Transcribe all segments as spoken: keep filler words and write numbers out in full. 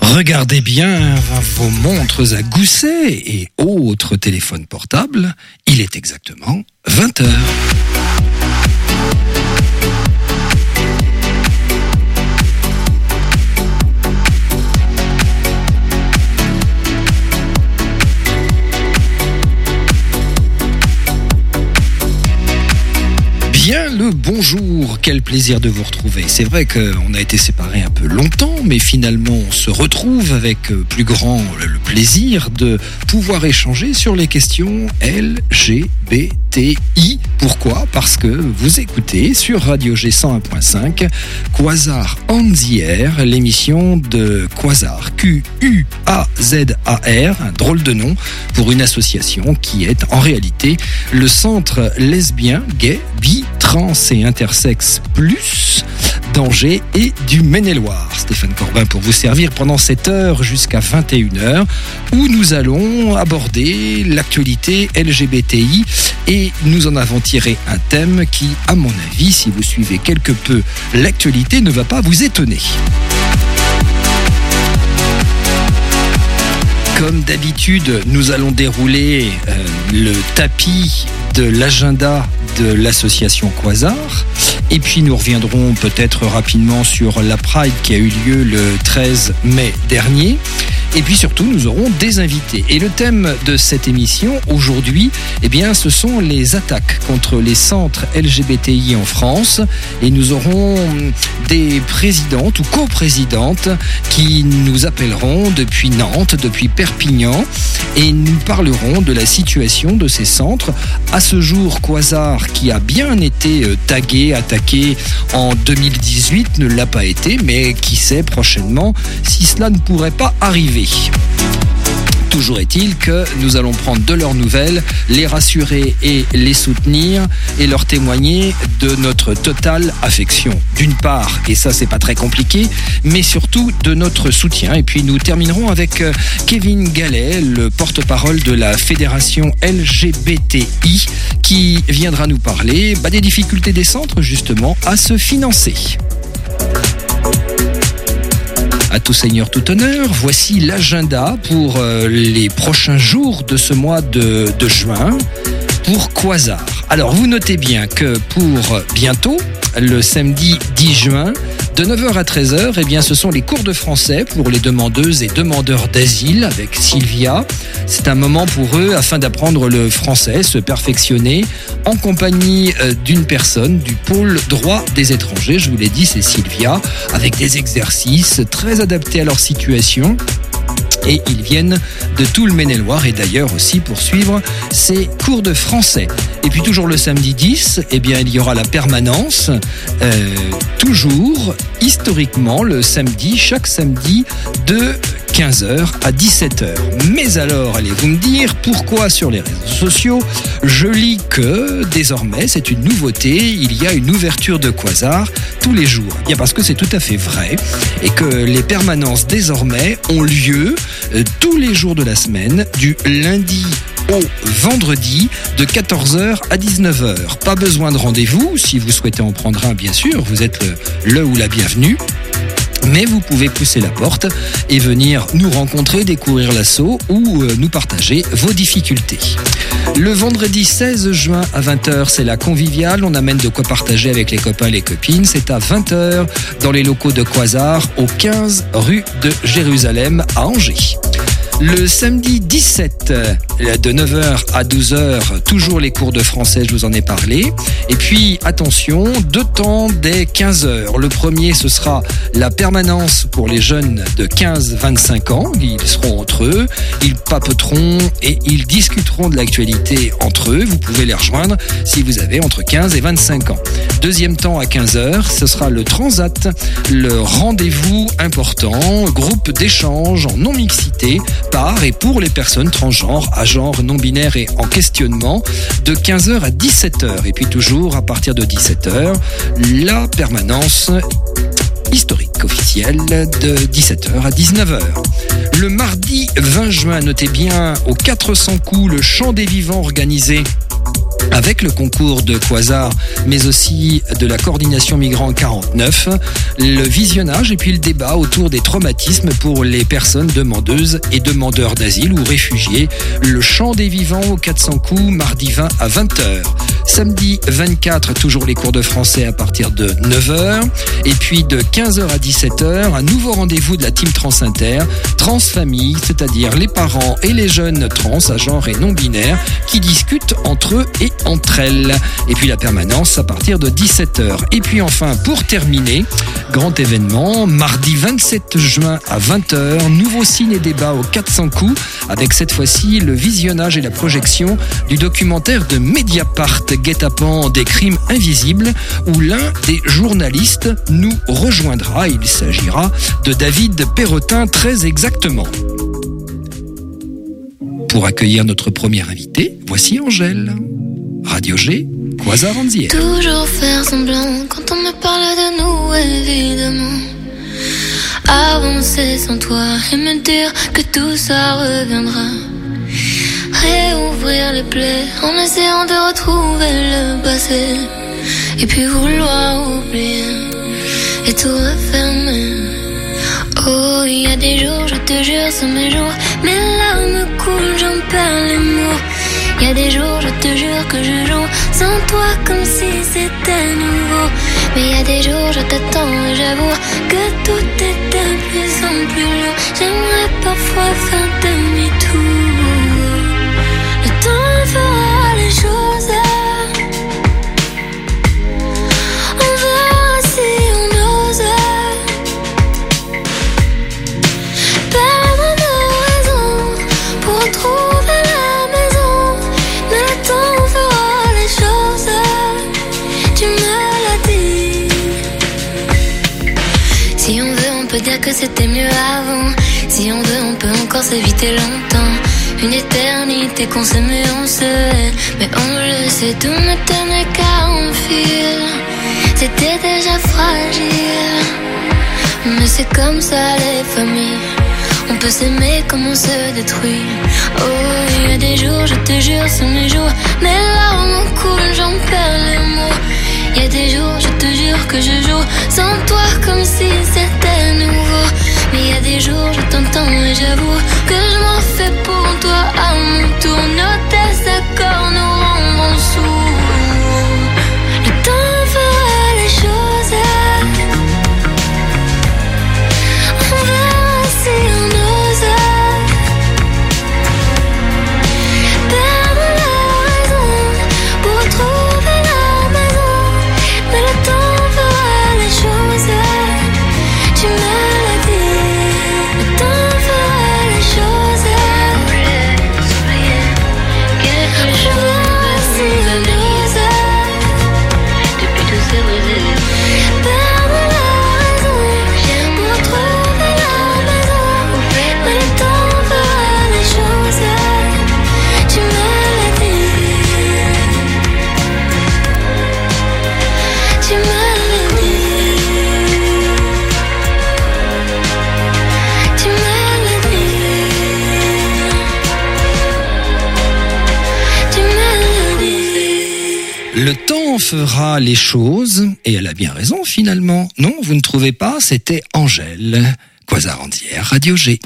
Regardez bien vos montres à gousset et autres téléphones portables. Il est exactement vingt heures. Bien le bonjour, quel plaisir de vous retrouver. C'est vrai qu'on a été séparés un peu longtemps, mais finalement on se retrouve avec plus grand le plaisir de pouvoir échanger sur les questions L G B T I. Pourquoi ? Parce que vous écoutez sur Radio G cent un point cinq Quasar on the Air, l'émission de Quasar, Q U A Z A R, un drôle de nom pour une association qui est en réalité le centre lesbien, gay, bi, trans et intersexe plus d'Angers et du Maine-et-Loire. Stéphane Corbin pour vous servir pendant cette heure jusqu'à vingt et une heures où nous allons aborder l'actualité L G B T I et nous en avons tiré un thème qui, à mon avis, si vous suivez quelque peu l'actualité, ne va pas vous étonner. Comme d'habitude, nous allons dérouler euh, le tapis de l'agenda de l'association Quasar. Et puis nous reviendrons peut-être rapidement sur la Pride qui a eu lieu le treize mai dernier. Et puis surtout, nous aurons des invités. Et le thème de cette émission, aujourd'hui, eh bien, ce sont les attaques contre les centres L G B T I en France. Et nous aurons des présidentes ou coprésidentes qui nous appelleront depuis Nantes, depuis Perpignan. Et nous parlerons de la situation de ces centres. À ce jour, Quasar, qui a bien été tagué, attaqué en deux mille dix-huit, ne l'a pas été. Mais qui sait prochainement si cela ne pourrait pas arriver. Toujours est-il que nous allons prendre de leurs nouvelles, les rassurer et les soutenir et leur témoigner de notre totale affection. D'une part, et ça c'est pas très compliqué, mais surtout de notre soutien. Et puis nous terminerons avec Kevin Gallet, le porte-parole de la fédération L G B T I, qui viendra nous parler bah, des difficultés des centres justement à se financer. À tout seigneur, tout honneur, voici l'agenda pour euh, les prochains jours de ce mois de, de juin pour Quasar. Alors vous notez bien que pour bientôt, le samedi dix juin, de neuf heures à treize heures, eh bien, ce sont les cours de français pour les demandeuses et demandeurs d'asile avec Sylvia. C'est un moment pour eux afin d'apprendre le français, se perfectionner en compagnie d'une personne du pôle droit des étrangers. Je vous l'ai dit, c'est Sylvia, avec des exercices très adaptés à leur situation. Et ils viennent de tout le Maine-et-Loire et d'ailleurs aussi pour suivre ces cours de français. Et puis toujours le samedi dix, eh bien, il y aura la permanence, euh, toujours historiquement le samedi, chaque samedi de quinze heures à dix-sept heures. Mais alors, allez-vous me dire pourquoi sur les réseaux sociaux, je lis que désormais, c'est une nouveauté, il y a une ouverture de Quasar tous les jours. Bien parce que c'est tout à fait vrai et que les permanences désormais ont lieu euh, tous les jours de la semaine, du lundi au vendredi de quatorze heures à dix-neuf heures. Pas besoin de rendez-vous, si vous souhaitez en prendre un, bien sûr, vous êtes le, le ou la bienvenue. Mais vous pouvez pousser la porte et venir nous rencontrer, découvrir l'asso ou euh, nous partager vos difficultés. Le vendredi seize juin à vingt heures, c'est la conviviale. On amène de quoi partager avec les copains et les copines. C'est à vingt heures dans les locaux de Quasar, au quinze rue de Jérusalem à Angers. Le samedi dix-sept, de neuf heures à douze heures, toujours les cours de français, je vous en ai parlé. Et puis, attention, deux temps dès quinze heures. Le premier, ce sera la permanence pour les jeunes de quinze à vingt-cinq ans. Ils seront entre eux, ils papoteront et ils discuteront de l'actualité entre eux. Vous pouvez les rejoindre si vous avez entre quinze et vingt-cinq ans. Deuxième temps à quinze heures, ce sera le Transat, le rendez-vous important, groupe d'échange en non-mixité, par et pour les personnes transgenres, à genre, non-binaire et en questionnement, de quinze heures à dix-sept heures. Et puis toujours, à partir de dix-sept heures, la permanence historique officielle de dix-sept heures à dix-neuf heures. Le mardi vingt juin, notez bien, au quatre cents coups, le Chant des Vivants organisé avec le concours de Quasar, mais aussi de la coordination migrants quarante-neuf, le visionnage et puis le débat autour des traumatismes pour les personnes demandeuses et demandeurs d'asile ou réfugiés. Le chant des vivants aux quatre cents coups, mardi vingt à vingt heures. Samedi vingt-quatre, toujours les cours de français à partir de neuf heures. Et puis de quinze heures à dix-sept heures, un nouveau rendez-vous de la team Transinter, Transfamille, c'est-à-dire les parents et les jeunes trans à genre et non-binaires qui discutent entre eux et entre elles. Et puis la permanence à partir de dix-sept heures. Et puis enfin, pour terminer, grand événement, mardi vingt-sept juin à vingt heures, nouveau ciné-débat aux quatre cents coups, avec cette fois-ci le visionnage et la projection du documentaire de Mediapart, Guet-apens des crimes invisibles, où l'un des journalistes nous rejoindra. Il s'agira de David Perrotin, très exactement. Pour accueillir notre première invitée, voici Angèle. Radio G, Quasar Anzière. Toujours faire semblant quand on me parle de nous, évidemment. Avancer sans toi et me dire que tout ça reviendra. Réouvrir les plaies en essayant de retrouver le passé. Et puis vouloir oublier et tout refermer. Oh, il y a des jours, je te jure, sont mes jours. Mes larmes coulent, j'en perds les mots. Il y a des jours, je te jure que je joue sans toi comme si c'était nouveau. Mais il y a des jours, je t'attends et j'avoue que tout est de plus en plus lourd. J'aimerais parfois faire demi-tour. Le temps fera les choses. On verra si on ose. Perdre nos raisons pour retrouver la maison. Mais le temps fera les choses. Tu me l'as dit. Si on veut, on peut dire que c'était mieux avant. Si on veut, on peut encore s'éviter longtemps. Une éternité qu'on s'aimait, on se hait. Mais on le sait, tout ne tenait qu'à un fil. C'était déjà fragile. Mais c'est comme ça les familles. On peut s'aimer comme on se détruit. Oh, il y a des jours, je te jure, sont mes jours. Mes larmes coulent, j'en perds les mots. Il y a des jours, je te jure que je joue sans toi comme si c'était nouveau. Mais il y a des jours, je t'entends et j'avoue que je m'en fais pour toi à mon tour. Nos désaccords nous rendront sourds. Le temps fera les choses. On verra si on ose. Perdre la raison pour retrouver la maison. Mais le temps fera les choses. Tu me l'as dit. Le temps fera les choses. Je verrai si on ose. Depuis tous ces brisés. Perdre la raison pour retrouver la maison. Mais le temps fera les choses. Tu me l'as dit. Tu me l'as dit. Tu me l'as dit. Tu me l'as dit. Le temps fera les choses, et elle a bien raison finalement. Non, vous ne trouvez pas, c'était Angèle. Quasar Anzière, Radio G.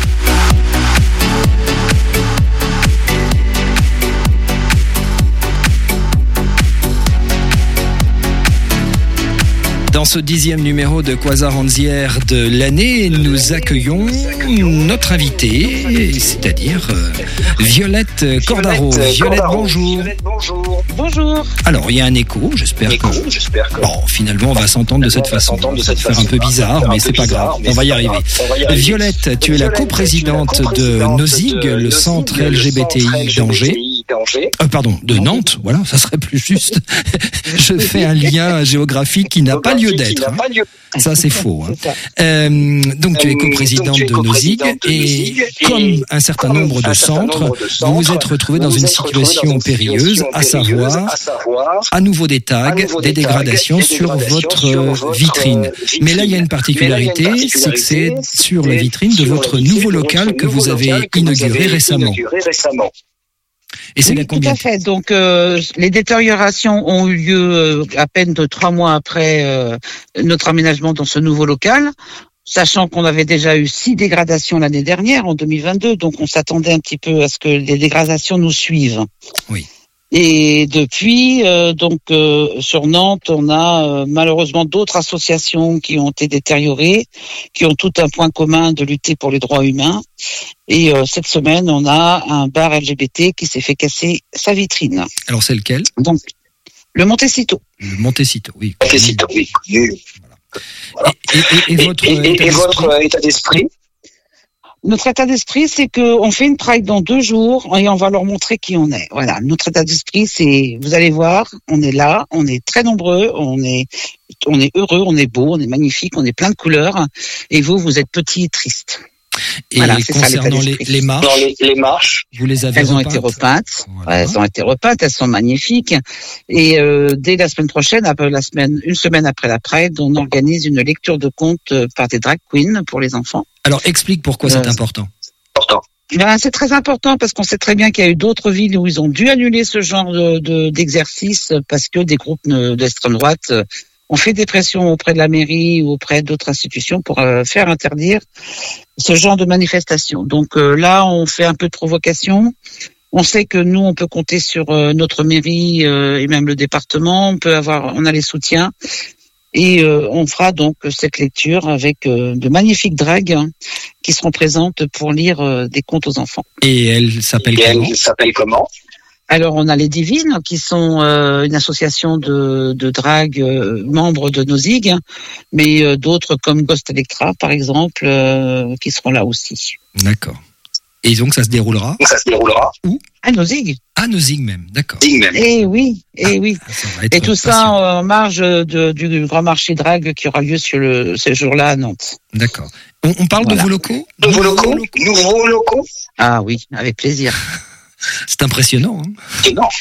Dans ce dixième numéro de Quasar Anzière de l'année, nous accueillons notre invitée, c'est-à-dire euh, Violette Cordaro. Violette, bonjour. Bonjour. Bonjour. Alors, il y a un écho, j'espère Écho, que... j'espère que... Bon, finalement, on va s'entendre de cette façon. s'entendre de cette Ça va faire façon. un peu bizarre, Ça va mais faire c'est un pas peu grave. bizarre, mais On va y c'est pas arriver. grave. On va y arriver. Violette, tu es la Violette, coprésidente tu es la de coprésidente NOSIG, de le centre NOSIG, L G B T I le centre d'Angers. L G B T I d'Angers. Euh, pardon, de Nantes, voilà, ça serait plus juste. Je fais un lien géographique qui n'a pas lieu Qui d'être. n'a hein. pas lieu. Ça, c'est faux. Hein. C'est ça. Euh, donc, tu es Euh, coprésidente donc, tu es de NOSIG coprésidente de et NOSIG, et comme un certain comme nombre de un certain centres, nombre de centres, vous vous êtes retrouvés dans vous une êtes retrouvés situation dans une périlleuse, situation à périlleuse, savoir à savoir à nouveau des tags, à nouveau des des tags, dégradations des sur dégradations votre sur euh, votre, vitrine. euh, Mais là, il y a une vitrine. particularité, Mais là, il y a une c'est que c'est particularité, sur la c'est vitrine de sur la votre vitrine nouveau de local votre que vous nouveau avez local que vous inauguré avez récemment. inauguré récemment. Et c'est Oui, là tout combien à fait. Donc, euh, les détériorations ont eu lieu euh, à peine de trois mois après euh, notre aménagement dans ce nouveau local, sachant qu'on avait déjà eu six dégradations l'année dernière, en deux mille vingt-deux. Donc, on s'attendait un petit peu à ce que les dégradations nous suivent. Oui. Et depuis, euh, donc euh, sur Nantes, on a euh, malheureusement d'autres associations qui ont été détériorées, qui ont tout un point commun de lutter pour les droits humains. Et euh, cette semaine, on a un bar L G B T qui s'est fait casser sa vitrine. Alors c'est lequel? Donc, le Montecito. Le Montecito, oui. Montecito, oui. Voilà. Et, et, et, et votre, et, et, état, et d'esprit votre état d'esprit? Notre état d'esprit, c'est qu'on fait une Pride dans deux jours et on va leur montrer qui on est. Voilà, notre état d'esprit, c'est, vous allez voir, on est là, on est très nombreux, on est, on est heureux, on est beau, on est magnifique, on est plein de couleurs. Et vous, vous êtes petits et tristes. Et voilà, c'est concernant ça, les, les marches, Dans les, les marches, vous les avez elles ont repeintes été repeintes. Voilà. Ouais, elles ont été repeintes, elles sont magnifiques. Et euh, dès la semaine prochaine, après la semaine, une semaine après la Pride, on organise une lecture de contes par des drag queens pour les enfants. Alors explique pourquoi Euh, c'est important. important. Ben, c'est très important parce qu'on sait très bien qu'il y a eu d'autres villes où ils ont dû annuler ce genre de, de, d'exercice parce que des groupes d'extrême droite ont fait des pressions auprès de la mairie ou auprès d'autres institutions pour euh, faire interdire ce genre de manifestation. Donc euh, là, on fait un peu de provocation. On sait que nous, on peut compter sur euh, notre mairie euh, et même le département. On peut avoir, on a les soutiens. Et euh, on fera donc cette lecture avec euh, de magnifiques dragues hein, qui seront présentes pour lire euh, des contes aux enfants. Et elle s'appelle Et comment? elle s'appelle comment? Alors on a les Divines qui sont euh, une association de, de drague euh, membres de Nozig, mais euh, d'autres comme Ghost Electra par exemple euh, qui seront là aussi. D'accord. Et donc ça se déroulera Donc ça se déroulera. À Nozig. à Nozig même, d'accord. Digne même. Eh oui, eh oui. Ça va être Et tout ça passionnant. en marge de, du grand marché drague qui aura lieu sur le, ce jour-là à Nantes. D'accord. On, on parle Voilà. de vos locaux? Nouveaux locaux, nouveaux locaux. Ah oui, avec plaisir. C'est impressionnant. Hein. Et non.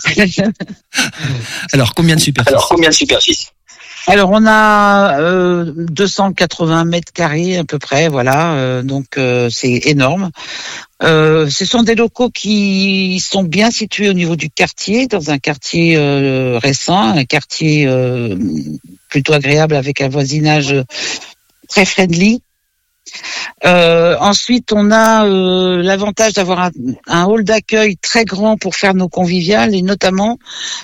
Alors combien de superficie? Alors combien de superficie? Alors on a euh, deux cent quatre-vingts mètres carrés à peu près, voilà, euh, donc euh, c'est énorme. Euh, ce sont des locaux qui sont bien situés au niveau du quartier, dans un quartier euh, récent, un quartier euh, plutôt agréable avec un voisinage très friendly. Euh, ensuite, on a euh, l'avantage d'avoir un, un hall d'accueil très grand pour faire nos conviviales et notamment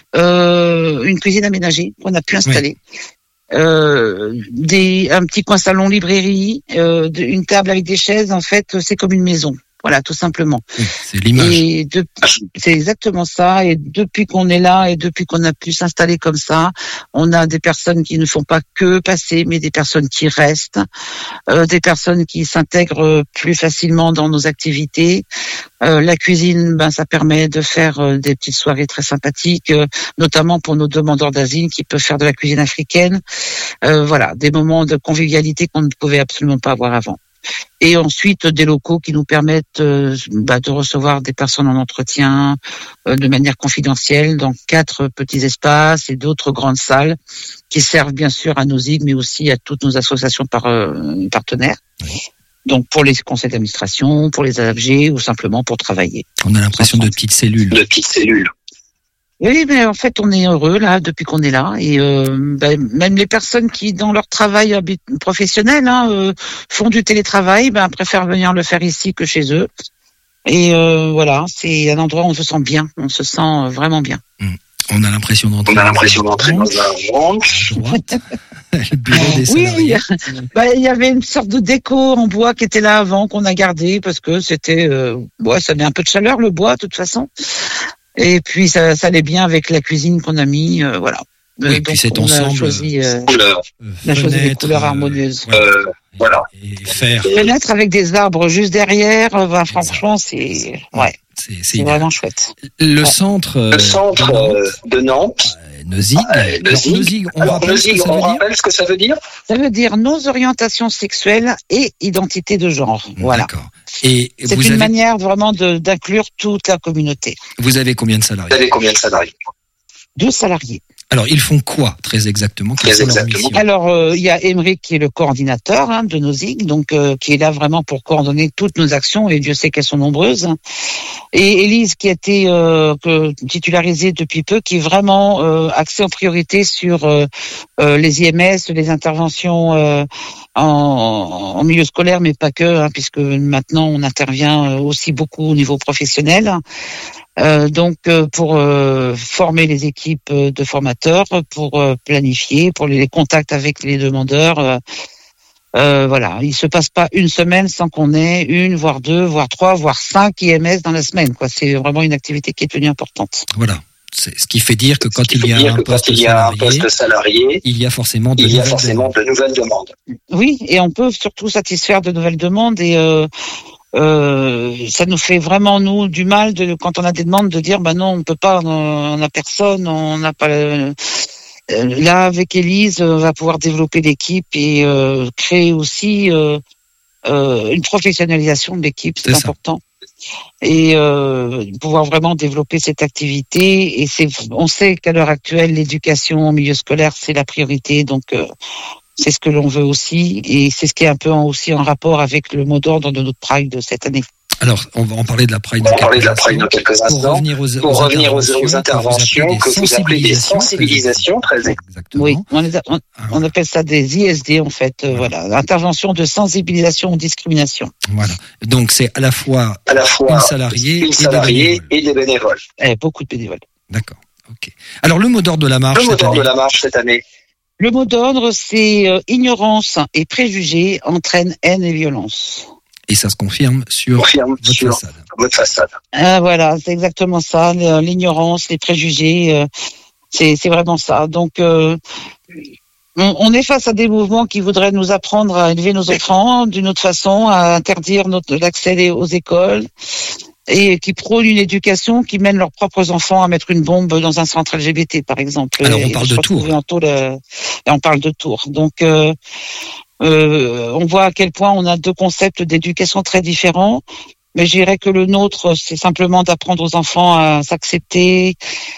euh, une cuisine aménagée qu'on a pu installer. Oui. Euh, des, un petit coin salon librairie, euh, de, une table avec des chaises. En fait, c'est comme une maison. Voilà, tout simplement. Oui, c'est l'image. Et de, c'est exactement ça. Et depuis qu'on est là et depuis qu'on a pu s'installer comme ça, on a des personnes qui ne font pas que passer, mais des personnes qui restent, euh, des personnes qui s'intègrent plus facilement dans nos activités. Euh, la cuisine, ben, ça permet de faire euh, des petites soirées très sympathiques, euh, notamment pour nos demandeurs d'asile qui peuvent faire de la cuisine africaine. Euh, voilà, des moments de convivialité qu'on ne pouvait absolument pas avoir avant. Et ensuite des locaux qui nous permettent euh, bah, de recevoir des personnes en entretien euh, de manière confidentielle dans quatre petits espaces et d'autres grandes salles qui servent bien sûr à nos I G, mais aussi à toutes nos associations par, euh, partenaires. Oui. Donc pour les conseils d'administration, pour les A F G ou simplement pour travailler. On a l'impression de petites cellules. De petites cellules. Oui, mais en fait, on est heureux là depuis qu'on est là, et euh, ben, même les personnes qui, dans leur travail professionnel, hein, euh, font du télétravail, ben préfèrent venir le faire ici que chez eux. Et euh, voilà, c'est un endroit où on se sent bien, on se sent vraiment bien. Mmh. On a l'impression d'entrer. On a l'impression d'entrer dans un ranch. Le bureau des salariés. Oui, bah, il y avait une sorte de déco en bois qui était là avant, qu'on a gardé parce que c'était, euh, ouais, ça met un peu de chaleur le bois de toute façon. Et puis ça, ça allait bien avec la cuisine qu'on a mis, euh, voilà. Oui, et puis cet on ensemble. A choisi, euh, couleurs. on a choisi des couleurs harmonieuses. Euh, voilà. Et faire. Fenêtre avec des arbres juste derrière, ben, franchement, c'est, ouais. C'est, c'est, c'est vraiment chouette. Le ouais. centre. Le centre euh, de Nantes. Euh, Nozig. Euh, Nozig. Nozig, on, Alors, rappelle, Nozig, ce que on rappelle ce que ça veut dire. Ça veut dire nos orientations sexuelles et identité de genre. Voilà. D'accord. Et c'est vous une avez... manière vraiment de, d'inclure toute la communauté. Vous avez combien de salariés? Vous avez combien de salariés? Deux salariés. Alors, ils font quoi, très exactement? Quelles Très sont leurs exactement. missions? Alors, euh, il y a Émeric qui est le coordinateur hein, de nos Z I G, donc euh, qui est là vraiment pour coordonner toutes nos actions, et Dieu sait qu'elles sont nombreuses. Et Élise qui a été euh, que, titularisée depuis peu, qui est vraiment euh, axée en priorité sur euh, euh, les I M S, les interventions euh, en, en milieu scolaire, mais pas que, hein, puisque maintenant on intervient aussi beaucoup au niveau professionnel. Euh, donc euh, pour euh, former les équipes de formateurs, pour euh, planifier, pour les contacts avec les demandeurs. Euh, euh, voilà, il se passe pas une semaine sans qu'on ait une, voire deux, voire trois, voire cinq I M S dans la semaine. Quoi, c'est vraiment une activité qui est devenue importante. Voilà. C'est ce qui fait dire que quand Ce qui il y fait a dire un que quand poste il y a un salarié, poste salarié, il y a forcément de il y a nouvelles forcément demandes. de nouvelles demandes. Oui, et on peut surtout satisfaire de nouvelles demandes et euh, euh, ça nous fait vraiment nous du mal de quand on a des demandes de dire bah non on peut pas, on n'a personne, on n'a pas. Euh, là avec Élise, on va pouvoir développer l'équipe et euh, créer aussi euh, euh, une professionnalisation de l'équipe, c'est, C'est ça. important. Et euh, pouvoir vraiment développer cette activité. Et c'est, on sait qu'à l'heure actuelle, l'éducation en milieu scolaire, c'est la priorité. Donc, euh, c'est ce que l'on veut aussi. Et c'est ce qui est un peu en, aussi en rapport avec le mot d'ordre de notre Pride de cette année. Alors, on va en parler de la Pride On dans va parler de la quelques Pride dans instants. quelques Pour instants. revenir aux, Pour aux revenir aux, aux interventions interventions que vous appelez des sensibilisations, très exactement. Oui, on, les a- on, Alors, on appelle ça des I S D en fait. Euh, Voilà. voilà, intervention de sensibilisation aux discriminations. voilà. Donc, c'est à la fois à la fois une salariée, une et des salariée bénévoles. et des bénévoles. Eh, beaucoup de bénévoles. D'accord. Ok. Alors, le mot d'ordre de la marche Le mot cette d'ordre année. de la marche cette année, Le mot d'ordre, c'est euh, ignorance et préjugés entraînent haine et violence. Et ça se confirme sur confirme votre sur façade. votre façade. Ah, voilà, c'est exactement ça, le- l'ignorance, les préjugés, euh, c'est, c'est vraiment ça. Donc, euh, on, on est face à des mouvements qui voudraient nous apprendre à élever nos enfants d'une autre façon, à interdire notre, l'accès aux écoles, et qui prônent une éducation qui mène leurs propres enfants à mettre une bombe dans un centre L G B T, par exemple. Alors, on Et parle se de retrouver Tours. en tôle, euh, et on parle de Tours. Donc, euh, euh, on voit à quel point on a deux concepts d'éducation très différents. Mais je dirais que le nôtre, c'est simplement d'apprendre aux enfants à s'accepter,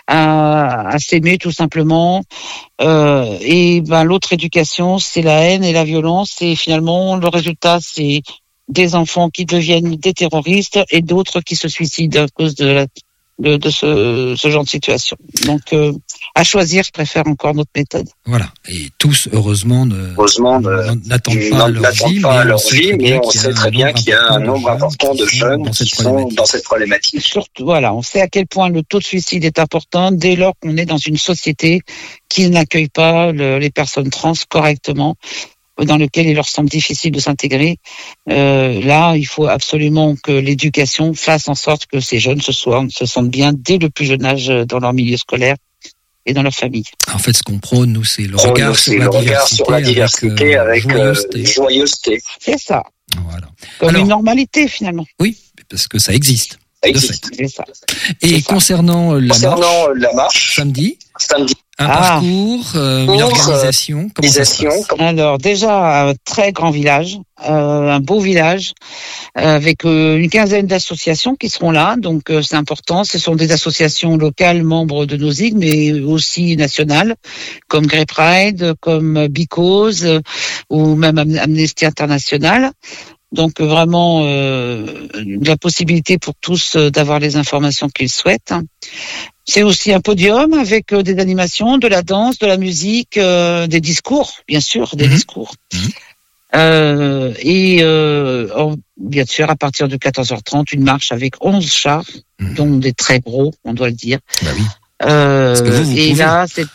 à, à s'aimer tout simplement. Euh, et ben l'autre éducation, c'est la haine et la violence. Et finalement, le résultat, c'est des enfants qui deviennent des terroristes et d'autres qui se suicident à cause de, la, de, de ce, ce genre de situation. Donc, euh, à choisir, je préfère encore notre méthode. Voilà. Et tous, heureusement, ne, Heureusement, ne- n'attendent pas à leur n'attendent vie, pas à mais leur on sait vie, très mais bien on qu'il y a sait très bien qu'il y a un nombre important de jeunes dans cette qui sont problématique. dans cette problématique. Surtout, voilà, on sait à quel point le taux de suicide est important dès lors qu'on est dans une société qui n'accueille pas le- les personnes trans correctement, dans lequel il leur semble difficile de s'intégrer. Euh, là, il faut absolument que l'éducation fasse en sorte que ces jeunes se, soient, se sentent bien dès le plus jeune âge dans leur milieu scolaire et dans leur famille. En fait, ce qu'on prône, nous, c'est le Oh, regard, c'est sur, la le regard sur la diversité avec, avec, euh, euh, joyeuseté. joyeuseté. C'est ça, Voilà. comme Alors- une normalité finalement. Oui, parce que ça existe. Ça De existe. C'est ça. Et C'est ça. concernant la Concernant marche, la marche, samedi, samedi, un Ah. parcours, euh, une Parcours, organisation, comment ça se organisation, passe? Alors déjà un très grand village, euh, un beau village euh, avec euh, une quinzaine d'associations qui seront là, donc euh, c'est important. Ce sont des associations locales membres de nos Z I G, mais aussi nationales, comme Grey Pride, comme Because euh, ou même Am- Amnesty International. Donc euh, vraiment euh, la possibilité pour tous euh, d'avoir les informations qu'ils souhaitent. C'est aussi un podium avec euh, des animations, de la danse, de la musique, euh, des discours, bien sûr, des Mhm. discours. Mhm. Euh, et euh, en- bien sûr, à partir de quatorze heures trente, une marche avec onze chars, Mhm. dont des très gros, on doit le dire. Bah oui. Euh, Parce que vous, vous et pouvez. là, c'est...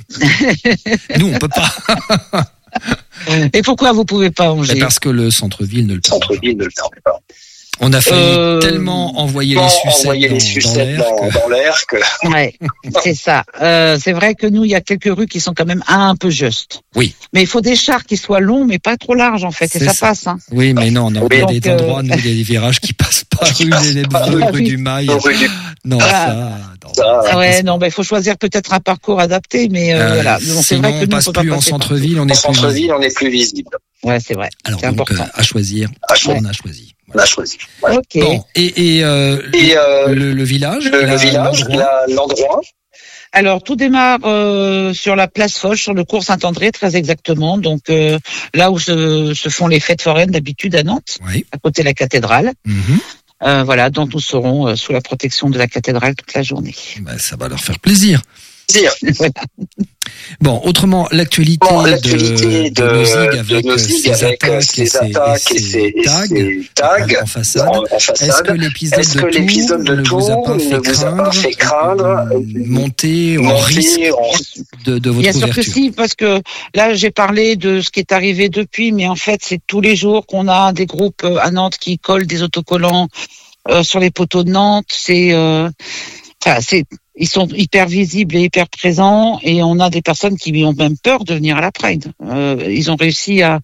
Nous, on peut pas. Et pourquoi vous pouvez pas, Angers? Parce que le centre-ville ne le permet pas. centre-ville ne le permet pas. On a failli Euh, tellement envoyer Bon, les sucettes envoyer dans, les dans sucettes l'air dans, que- dans l'air que Ouais, c'est ça. Euh, c'est vrai que nous, il y a quelques rues qui sont quand même un peu justes. Oui. Mais il faut des chars qui soient longs, mais pas trop larges, en fait, et C'est ça, ça. passe. Hein. Oui, mais non, non, Oui. il y a Donc, des euh, endroits, nous, il y a des virages qui passent pas Qui rue passent des pas. Nebreux, Ah rue oui. du Mail. rue du- Non, Ah. ça, non, Ça, ça ouais, passe non, pas. ben il faut choisir peut-être un parcours adapté, mais euh, Euh, voilà. Donc, c'est sinon, vrai que on nous, passe on peut pas plus en passer par- centre-ville, on en est plus centre-ville, on est plus visible. Ouais, c'est vrai. Alors, c'est donc, important. euh, à choisir, À choisir. on a choisi. On a choisi. Voilà. Ok. Bon, et, et, euh, Et euh, le, le village, le, la- le village, l'endroit, la- l'endroit, Alors, tout démarre euh, sur la place Foch, sur le cours Saint-André, très exactement. Donc, euh, là où se, se font les fêtes foraines d'habitude à Nantes, Oui. à côté de la cathédrale. Mhm. Euh, voilà, donc nous serons euh, sous la protection de la cathédrale toute la journée. Ben, ça va leur faire plaisir. Dire. Voilà. Bon, autrement, l'actualité, Bon, de, l'actualité de, de, Nozig de avec Nozig ses avec attaques, ses et, ses, attaques et et ses ses, et tags, ses tags en façade. en, en façade. Est-ce que l'épisode Est-ce de que l'épisode Tours de ne vous a Tours pas ne fait vous a craindre, pas fait craindre une montée en monter risque en- de, de votre Bien sûr que ouverture? si, parce que là, j'ai parlé de ce qui est arrivé depuis, mais en fait, c'est tous les jours qu'on a des groupes euh, à Nantes qui collent des autocollants euh, sur les poteaux de Nantes. C'est, euh, enfin, c'est, ils sont hyper visibles et hyper présents, et on a des personnes qui ont même peur de venir à la Pride. Euh, ils ont réussi à,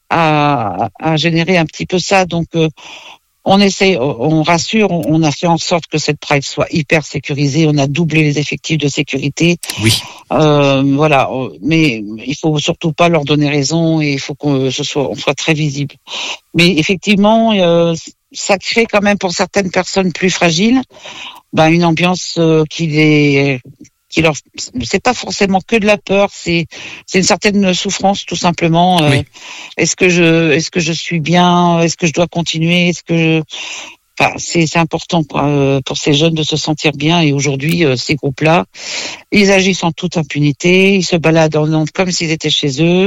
à, à générer un petit peu ça, donc. Euh, On essaie, on rassure, on a fait en sorte que cette Pride soit hyper sécurisée. On a doublé les effectifs de sécurité. Oui. Euh, voilà, mais il faut surtout pas leur donner raison et il faut qu'on ce soit, on soit très visible. Mais effectivement, euh, ça crée quand même pour certaines personnes plus fragiles, ben une ambiance euh, qui les qui leur, c'est pas forcément que de la peur, c'est c'est une certaine souffrance tout simplement. Euh, Oui. Est-ce que je est-ce que je suis bien, est-ce que je dois continuer, est-ce que je... Enfin, c'est c'est important quoi, euh, pour ces jeunes de se sentir bien. Et aujourd'hui, euh, ces groupes-là, ils agissent en toute impunité, ils se baladent en Nantes comme s'ils étaient chez eux.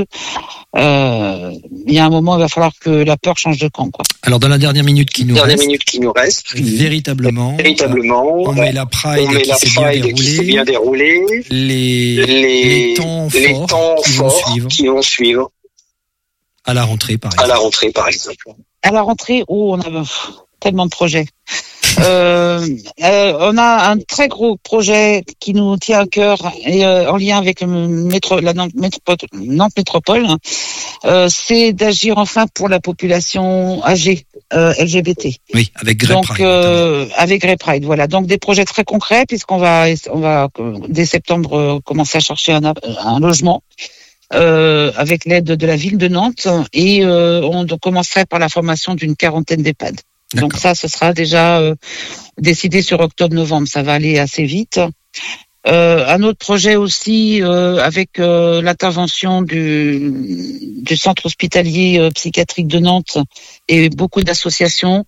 Euh, Il y a un moment, il va falloir que la peur change de camp, quoi. Alors, dans la dernière minute qui nous dernière reste, minute qui nous reste. véritablement, Véritablement, on met la Pride on met qui la s'est bien Pride qui s'est déroulée, bien déroulée. les, Les, les temps les forts temps qui vont forts suivre qui vont suivre à la rentrée, par à exemple. la rentrée, par exemple. À la rentrée, oh, on a pff, tellement de projets. Euh, euh, on a un très gros projet qui nous tient à cœur et euh, en lien avec le métro, la Nantes Métropole, Nantes Métropole, euh, c'est d'agir enfin pour la population âgée euh, L G B T. Oui, avec Grey Donc Pride. euh, avec Grey Pride, voilà. Donc des projets très concrets puisqu'on va on va euh, dès septembre euh, commencer à chercher un, un logement. Euh, avec l'aide de la ville de Nantes et euh, on commencerait par la formation d'une quarantaine d'EHPAD. Donc D'accord. ça, ce sera déjà euh, décidé sur octobre-novembre. Ça va aller assez vite. Euh, un autre projet aussi euh, avec euh, l'intervention du, du centre hospitalier euh, psychiatrique de Nantes et beaucoup d'associations.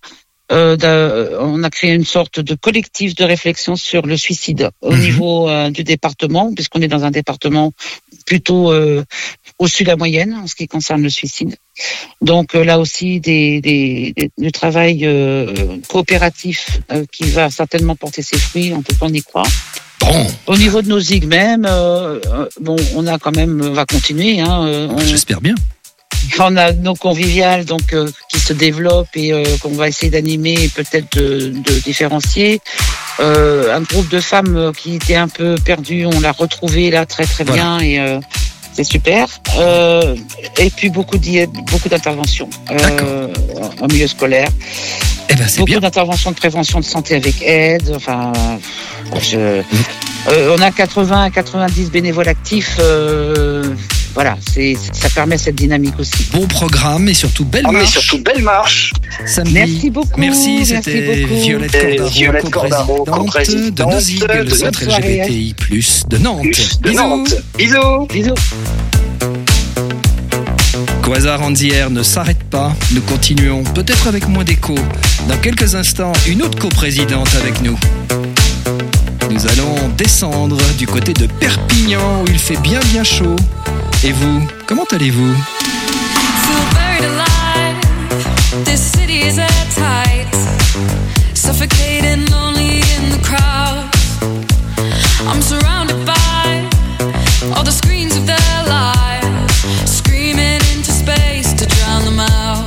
Euh, on a créé une sorte de collectif de réflexion sur le suicide au Mhm. niveau euh, du département, puisqu'on est dans un département plutôt euh, au-dessus de la moyenne en ce qui concerne le suicide. Donc euh, là aussi des, des, des- du travail euh, coopératif euh, qui va certainement porter ses fruits, en tout cas on y croit. Bon, Au niveau de nos zig même, euh, euh, bon, on a quand même, on va continuer. Hein, euh, on, j'espère bien. on a nos conviviales donc euh, qui se développent et euh, qu'on va essayer d'animer et peut-être de, de différencier. Euh, un groupe de femmes euh, qui était un peu perdu, on l'a retrouvé là très très Voilà. bien et euh, c'est super. Euh, et puis beaucoup d'y- beaucoup d'interventions euh, en milieu scolaire. Eh ben, c'est Beaucoup bien. d'interventions de prévention de santé avec aide. Enfin, je, euh, on a quatre-vingts à quatre-vingt-dix bénévoles actifs. Euh, voilà, c'est, ça permet cette dynamique aussi. Bon programme et surtout belle Ah, mais marche. surtout belle marche. Samedi. Merci beaucoup. Merci, c'était beaucoup. Violette Et Cordaro, Violette Cordaro, coprésidente de coprésidente Nozig, de le centre Bonne soirée. L G B T I plus, de Nantes. Plus de Bisous. Nantes. Bisous. Bisous. Quasar en d'hier ne s'arrête pas. Nous continuons, peut-être avec moins d'écho. Dans quelques instants, une autre coprésidente avec nous. Nous allons descendre du côté de Perpignan où il fait bien bien chaud. Et vous, comment allez-vous? Feel buried alive. This city is airtight. Suffocating, lonely in the crowd. I'm surrounded by all the screens of their lives, screaming into space to drown them out.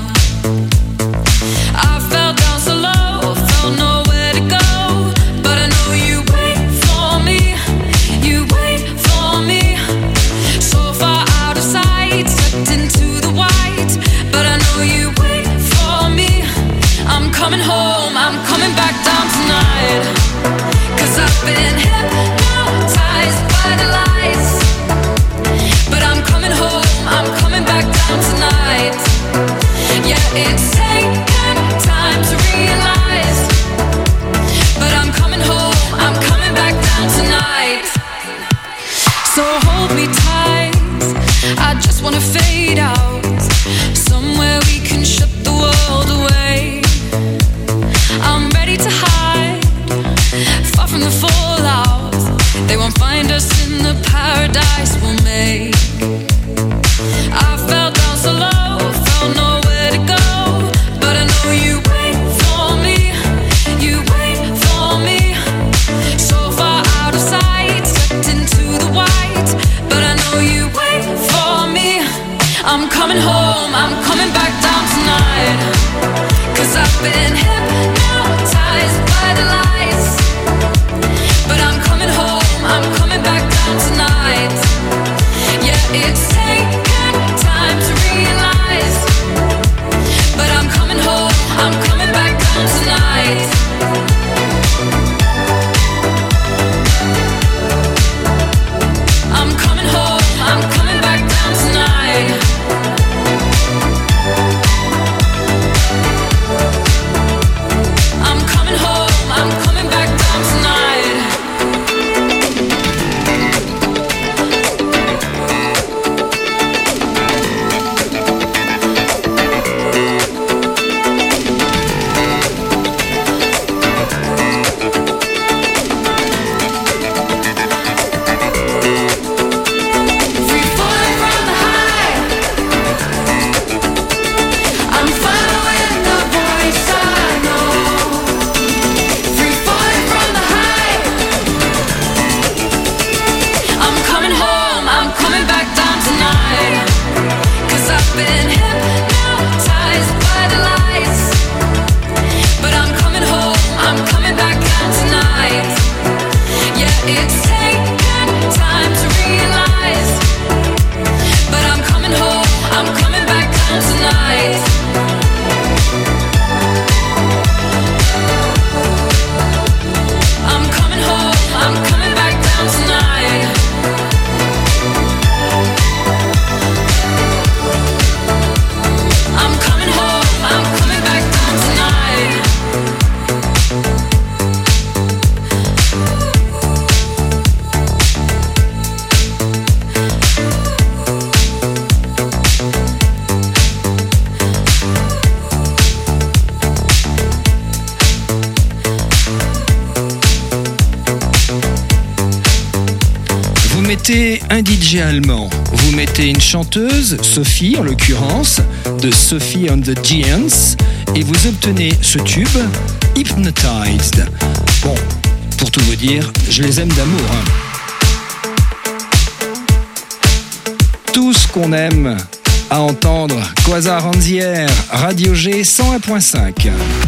I fell down so low, felt nowhere to go, but I know you wait for me. You wait for me. So far out of sight, sucked into the white, but I know you wait for me. I'm coming home, I'm coming back down tonight. you wait for me, you wait for me. So far out of sight, stepped into the white, but I know you wait for me. I'm coming home, I'm coming back down tonight, 'cause I've been hypnotized by the lights. But I'm coming home, I'm coming back down tonight. Yeah, it's taken time to realize, but I'm coming home, I'm coming back down tonight. I'm coming home, I'm coming back down tonight. I'm coming home, I'm coming back down tonight. Free falling from the high, I'm following the voice I know. Free falling from the high, I'm coming home, I'm coming back down tonight, 'cause I've been hypnotized by the lights. But I'm coming home, I'm coming back down tonight. Yeah, it's taken time to realize, but I'm coming home, I'm coming back down tonight. I'm coming home, I'm coming back down tonight. I'm coming home, I'm coming back down tonight. Vous mettez un D J allemand, vous mettez une chanteuse, Sophie en l'occurrence, de Sophie and the Giants, et vous obtenez ce tube, Hypnotized. Bon, pour tout vous dire, je les aime d'amour. Hein. Tout ce qu'on aime à entendre, Quasar and the Air, Radio G cent un point cinq.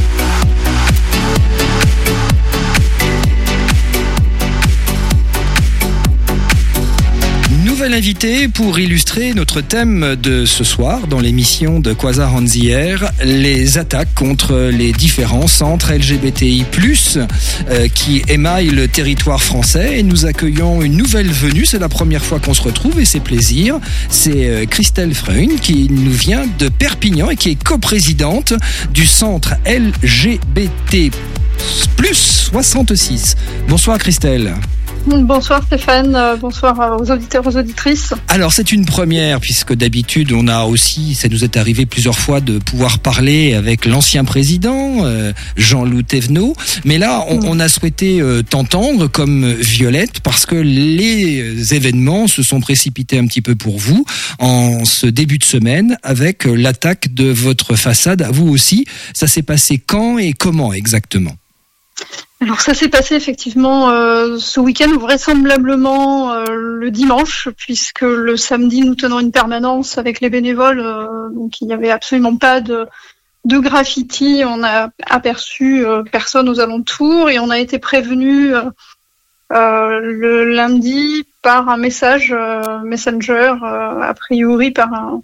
Nouvel invité pour illustrer notre thème de ce soir dans l'émission de Quasar on the Air, les attaques contre les différents centres L G B T I plus, euh, qui émaillent le territoire français, et nous accueillons une nouvelle venue. C'est la première fois qu'on se retrouve et c'est plaisir. C'est euh, Christelle Freun qui nous vient de Perpignan et qui est coprésidente du centre L G B T plus soixante-six. Bonsoir Christelle. Bonsoir Stéphane, euh, bonsoir aux auditeurs, aux auditrices. Alors c'est une première, puisque d'habitude on a aussi, ça nous est arrivé plusieurs fois de pouvoir parler avec l'ancien président euh, Jean-Loup Thévenot, mais là on, on a souhaité euh, t'entendre comme Violette, parce que les événements se sont précipités un petit peu pour vous en ce début de semaine avec l'attaque de votre façade à vous aussi. Ça s'est passé quand et comment exactement ? Alors ça s'est passé effectivement euh, ce week-end, vraisemblablement euh, le dimanche, puisque le samedi nous tenons une permanence avec les bénévoles, euh, donc il n'y avait absolument pas de, de graffiti, on a aperçu euh, personne aux alentours et on a été prévenu euh, euh, le lundi par un message euh, Messenger, euh, a priori par un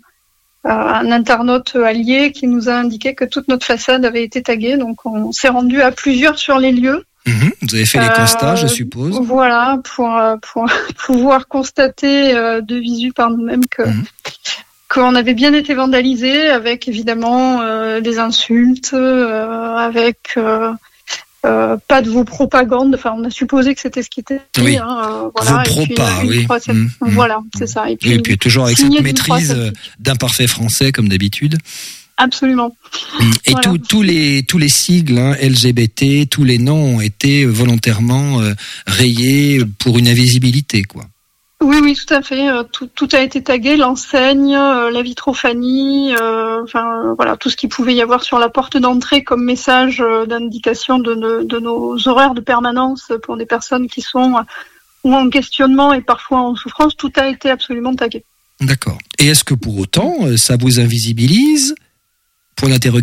un internaute allié qui nous a indiqué que toute notre façade avait été taguée, donc on s'est rendu à plusieurs sur les lieux. Mmh, vous avez fait les constats, euh, je suppose. Voilà, pour, pour pouvoir constater euh, de visu par nous-mêmes que mmh. qu'on avait bien été vandalisé, avec évidemment euh, des insultes, euh, avec euh, euh, pas de vos propagandes. Enfin, on a supposé que c'était ce qui était dit. Oui. Hein, euh, voilà. Vos propas, oui. Cette... Mmh. Voilà, c'est ça. Et puis, et puis toujours avec cette maîtrise d'imparfait français, comme d'habitude. Absolument. Et voilà. Tous les tous les sigles hein, L G B T, tous les noms ont été volontairement euh, rayés pour une invisibilité, quoi. Oui, oui, tout à fait. Euh, Tout, tout a été tagué, l'enseigne, euh, la vitrophanie, euh, enfin euh, voilà, tout ce qu'il pouvait y avoir sur la porte d'entrée comme message euh, d'indication de, de, de nos horaires de permanence pour des personnes qui sont euh, ou en questionnement et parfois en souffrance. Tout a été absolument tagué. D'accord. Et est-ce que pour autant, euh, ça vous invisibilise pour l'interrogation ?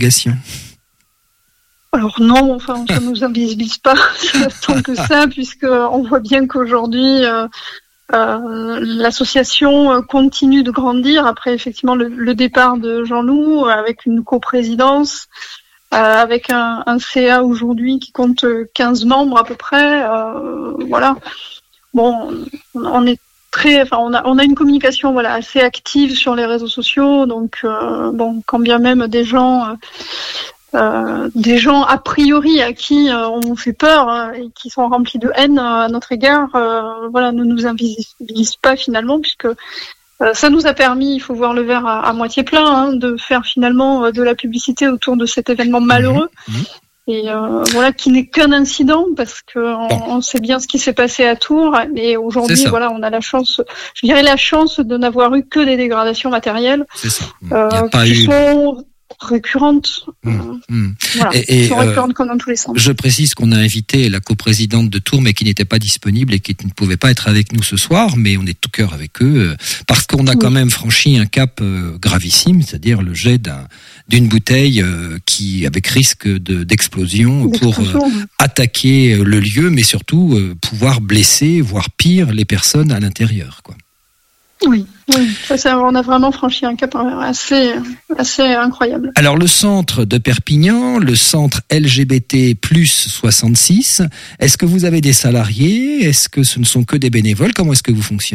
Alors non, enfin ça nous invisibilise pas tant que ça, puisque on voit bien qu'aujourd'hui euh, euh, l'association continue de grandir après effectivement le, le départ de Jean-Loup, avec une coprésidence, euh, avec un, un C A aujourd'hui qui compte quinze membres à peu près. Euh, voilà. Bon, on est très, enfin on a on a une communication voilà assez active sur les réseaux sociaux, donc euh, bon, quand bien même des gens euh, Euh, des gens a priori à qui euh, on fait peur hein, et qui sont remplis de haine euh, à notre égard, euh, voilà, ne nous invisibilisent pas finalement, puisque euh, ça nous a permis, il faut voir le verre à, à moitié plein, hein, de faire finalement euh, de la publicité autour de cet événement malheureux. Mmh, mmh. Et euh, voilà, qui n'est qu'un incident, parce que on, bon. on sait bien ce qui s'est passé à Tours. Et aujourd'hui, voilà, on a la chance, je dirais la chance de n'avoir eu que des dégradations matérielles. C'est ça. Euh, Il y a pas qui eu... sont récurrentes, mmh, mmh. Voilà, et, et, sont récurrentes euh, comme dans tous les sens. Je précise qu'on a invité la coprésidente de Tours, mais qui n'était pas disponible et qui ne pouvait pas être avec nous ce soir, mais on est de tout cœur avec eux, euh, parce qu'on a oui. quand même franchi un cap euh, gravissime, c'est-à-dire le jet d'un, d'une bouteille euh, qui, avec risque de, d'explosion, d'explosion, pour euh, attaquer le lieu, mais surtout euh, pouvoir blesser, voire pire, les personnes à l'intérieur, quoi. Oui, oui. Ça, ça, on a vraiment franchi un cap assez, assez incroyable. Alors, le centre de Perpignan, le centre L G B T plus soixante-six, est-ce que vous avez des salariés ? Est-ce que ce ne sont que des bénévoles ? Comment est-ce que vous fonctionnez ?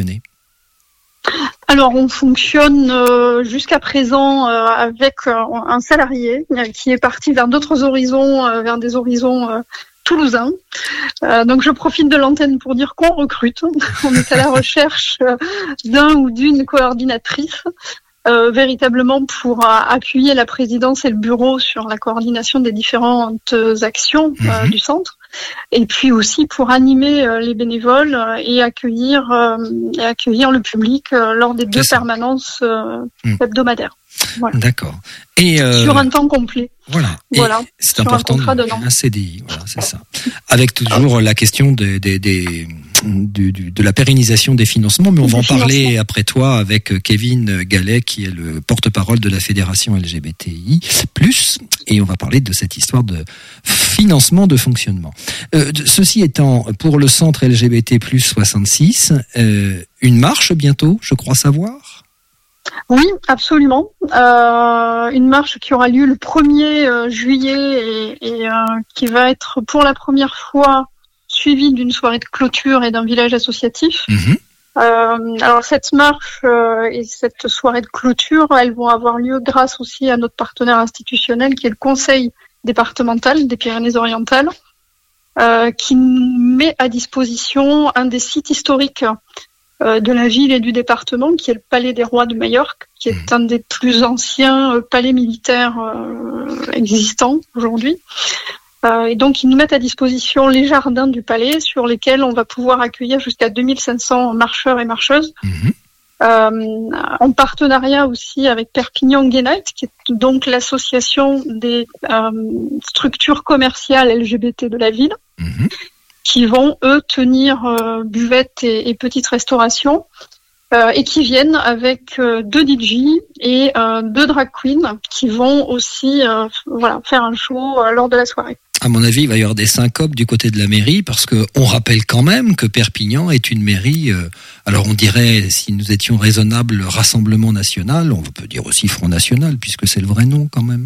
Alors, on fonctionne euh, jusqu'à présent euh, avec euh, un salarié euh, qui est parti vers d'autres horizons, euh, vers des horizons... Euh, toulousain. Euh, donc je profite de l'antenne pour dire qu'on recrute. On est à la recherche d'un ou d'une coordinatrice euh, véritablement pour euh, appuyer la présidence et le bureau sur la coordination des différentes actions euh, mmh. du centre, et puis aussi pour animer euh, les bénévoles euh, et accueillir euh, et accueillir le public euh, lors des deux permanences euh, mmh. hebdomadaires. Voilà. D'accord. Et euh, sur un temps complet. Voilà. voilà. C'est important. Un, de un C D I. Voilà, c'est ça. Avec toujours la question des, des, des, du, du, de la pérennisation des financements, mais on va en parler après toi avec Kevin Gallet, qui est le porte-parole de la Fédération L G B T I plus, et on va parler de cette histoire de financement de fonctionnement. Euh, ceci étant, pour le centre L G B T plus soixante-six, euh, une marche bientôt, je crois savoir. Oui, absolument. Euh, une marche qui aura lieu le premier euh, juillet et, et euh, qui va être pour la première fois suivie d'une soirée de clôture et d'un village associatif. Mmh. Euh, alors cette marche euh, et cette soirée de clôture, elles vont avoir lieu grâce aussi à notre partenaire institutionnel qui est le Conseil départemental des Pyrénées-Orientales, euh, qui met à disposition un des sites historiques de la ville et du département, qui est le Palais des Rois de Majorque, qui est un des plus anciens palais militaires euh, existants aujourd'hui. Euh, et donc, ils nous mettent à disposition les jardins du palais sur lesquels on va pouvoir accueillir jusqu'à deux mille cinq cents marcheurs et marcheuses. Mmh. Euh, en partenariat aussi avec Perpignan Gay Night, qui est donc l'association des euh, structures commerciales L G B T de la ville. Mmh. Qui vont, eux, tenir euh, buvette et, et petite restauration, euh, et qui viennent avec euh, deux D J et euh, deux drag queens qui vont aussi euh, voilà, faire un show euh, lors de la soirée. À mon avis, il va y avoir des syncopes du côté de la mairie, parce que on rappelle quand même que Perpignan est une mairie, euh, alors on dirait, si nous étions raisonnables, Rassemblement National, on peut dire aussi Front National, puisque c'est le vrai nom quand même.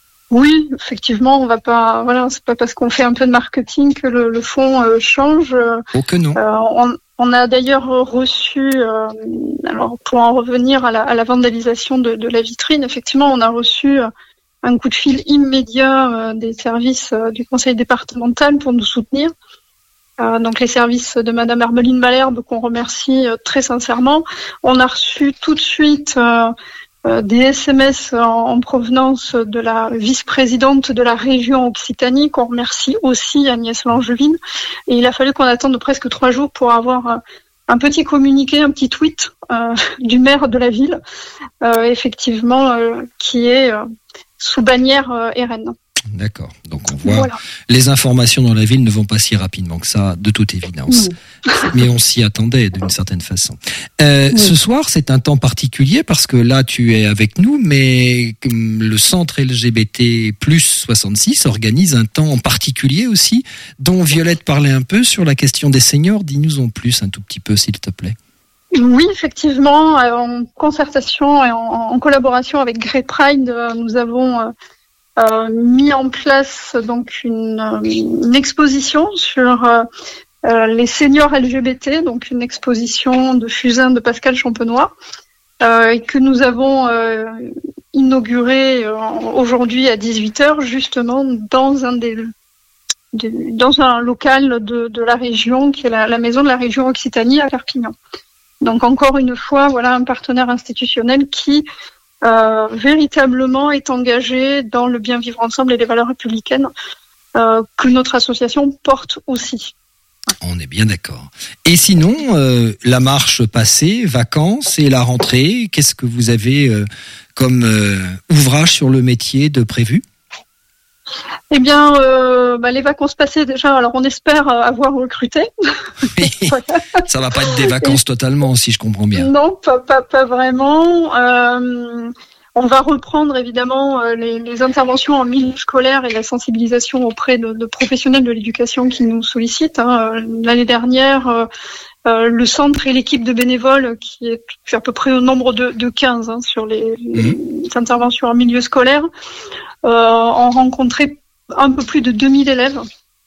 Oui, effectivement, on va pas, voilà, c'est pas parce qu'on fait un peu de marketing que le, le fond euh, change. Oh que non. Euh, on, on a d'ailleurs reçu, euh, alors pour en revenir à la, à la vandalisation de, de la vitrine, effectivement, on a reçu un coup de fil immédiat euh, des services euh, du conseil départemental pour nous soutenir. Euh, donc les services de Madame Hermeline Malherbe qu'on remercie euh, très sincèrement. On a reçu tout de suite euh, Euh, des S M S en, en provenance de la vice-présidente de la région Occitanie, qu'on remercie aussi, Agnès Langevin. Et il a fallu qu'on attende presque trois jours pour avoir euh, un petit communiqué, un petit tweet euh, du maire de la ville, euh, effectivement, euh, qui est euh, sous bannière euh, R N. D'accord. Donc on voit, Voilà. les informations dans la ville ne vont pas si rapidement que ça, de toute évidence. Mmh. Mais on s'y attendait d'une certaine façon. Euh, Oui. Ce soir, c'est un temps particulier parce que là, tu es avec nous, mais le centre L G B T plus soixante-six organise un temps en particulier aussi, dont Violette parlait un peu sur la question des seniors. Dis-nous en plus un tout petit peu, s'il te plaît. Oui, effectivement, euh, en concertation et en, en collaboration avec Grey Pride, euh, nous avons euh, euh, mis en place donc une, euh, une exposition sur euh, euh, les seniors L G B T, donc une exposition de Fusain de Pascal Champenois, euh, et que nous avons euh, inaugurée euh, aujourd'hui à dix-huit heures, justement dans un des de, dans un local de, de la région, qui est la, la maison de la région Occitanie à Perpignan. Donc encore une fois, voilà un partenaire institutionnel qui euh, véritablement est engagé dans le bien vivre ensemble et les valeurs républicaines euh, que notre association porte aussi. On est bien d'accord. Et sinon, euh, la marche passée, vacances et la rentrée, qu'est-ce que vous avez euh, comme euh, ouvrage sur le métier de prévu ? Eh bien, euh, bah, les vacances passées déjà, alors on espère euh, avoir recruté. Voilà. Ça va pas être des vacances totalement, si je comprends bien. Non, pas, pas, pas vraiment. Euh, on va reprendre évidemment euh, les, les interventions en milieu scolaire et la sensibilisation auprès de, de professionnels de l'éducation qui nous sollicitent. Hein. L'année dernière, euh, euh, le centre et l'équipe de bénévoles, qui est à peu près au nombre de, de quinze hein, sur les, mmh. les interventions en milieu scolaire, euh, ont rencontré un peu plus de deux mille élèves.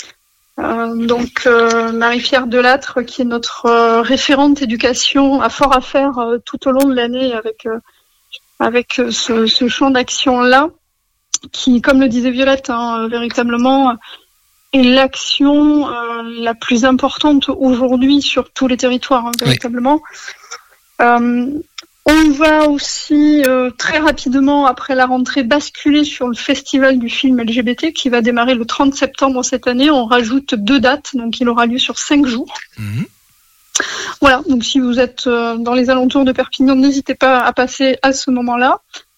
Euh, donc euh, Marie-Pierre Delattre, qui est notre euh, référente éducation, a fort à faire euh, tout au long de l'année avec euh, avec euh, ce, ce champ d'action-là, qui, comme le disait Violette, hein, euh, véritablement est l'action euh, la plus importante aujourd'hui sur tous les territoires, hein, véritablement. Oui. Euh, on va aussi euh, très rapidement, après la rentrée, basculer sur le festival du film L G B T qui va démarrer le trente septembre cette année. On rajoute deux dates, donc il aura lieu sur cinq jours. Mmh. Voilà, donc si vous êtes euh, dans les alentours de Perpignan, n'hésitez pas à passer à ce moment-là.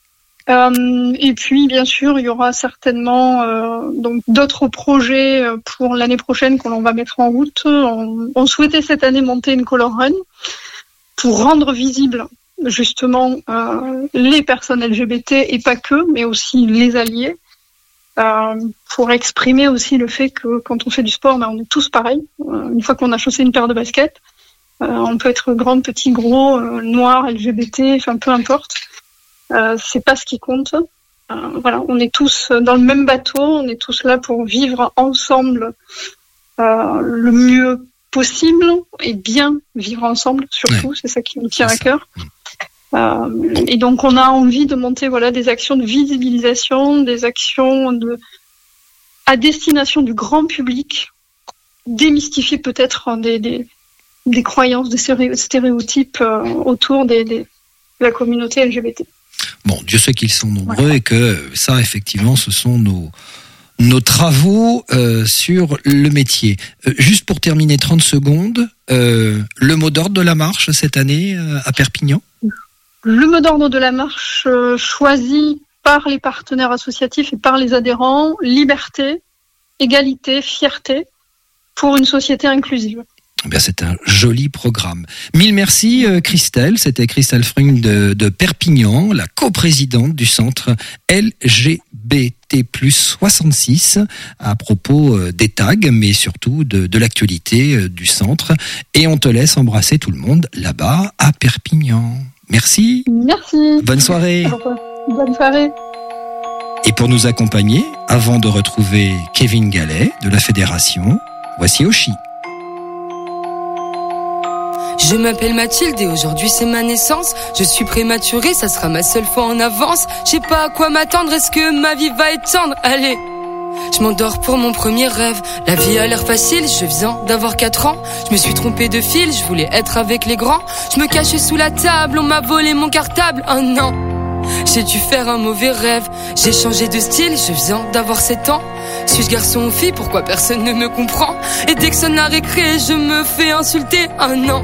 Euh, et puis, bien sûr, il y aura certainement euh, donc d'autres projets pour l'année prochaine que l'on va mettre en route. On, on souhaitait cette année monter une color run pour rendre visible justement euh, les personnes L G B T et pas que, mais aussi les alliés, euh, pour exprimer aussi le fait que quand on fait du sport, ben, on est tous pareils. Euh, une fois qu'on a chaussé une paire de baskets, euh, on peut être grand, petit, gros, euh, noir, L G B T, enfin peu importe. Euh, c'est pas ce qui compte. Euh, voilà, on est tous dans le même bateau, on est tous là pour vivre ensemble euh, le mieux possible et bien vivre ensemble, surtout, ouais. C'est ça qui nous tient à cœur. Euh, et donc on a envie de monter voilà des actions de visibilisation, des actions de à destination du grand public, démystifier peut-être des des, des croyances, des stéréotypes euh, autour des, des de la communauté L G B T. Bon, Dieu sait qu'ils sont nombreux ouais. Et que ça, effectivement, ce sont nos nos travaux euh, sur le métier. Euh, juste pour terminer, trente secondes, euh, le mot d'ordre de la marche cette année euh, à Perpignan. Le mot d'ordre de la marche euh, choisi par les partenaires associatifs et par les adhérents, liberté, égalité, fierté pour une société inclusive. Eh bien, c'est un joli programme. Mille merci euh, Christelle, c'était Christelle Frung de, de Perpignan, la coprésidente du centre L G B T plus soixante-six, à propos euh, des tags, mais surtout de, de l'actualité euh, du centre. Et on te laisse embrasser tout le monde là-bas à Perpignan. Merci. Merci. Bonne soirée. Bonne soirée. Et pour nous accompagner, avant de retrouver Kevin Gallet de la Fédération, voici Oshi. Je m'appelle Mathilde et aujourd'hui c'est ma naissance. Je suis prématurée, ça sera ma seule fois en avance. Je sais pas à quoi m'attendre, est-ce que ma vie va être tendre? Allez, je m'endors pour mon premier rêve. La vie a l'air facile, je viens d'avoir quatre ans. Je me suis trompée de fil, je voulais être avec les grands. Je me cachais sous la table, on m'a volé mon cartable. Oh non, j'ai dû faire un mauvais rêve. J'ai changé de style, je viens d'avoir sept ans. Suis-je garçon ou fille, pourquoi personne ne me comprend? Et dès que sonne la récré, je me fais insulter. Oh non,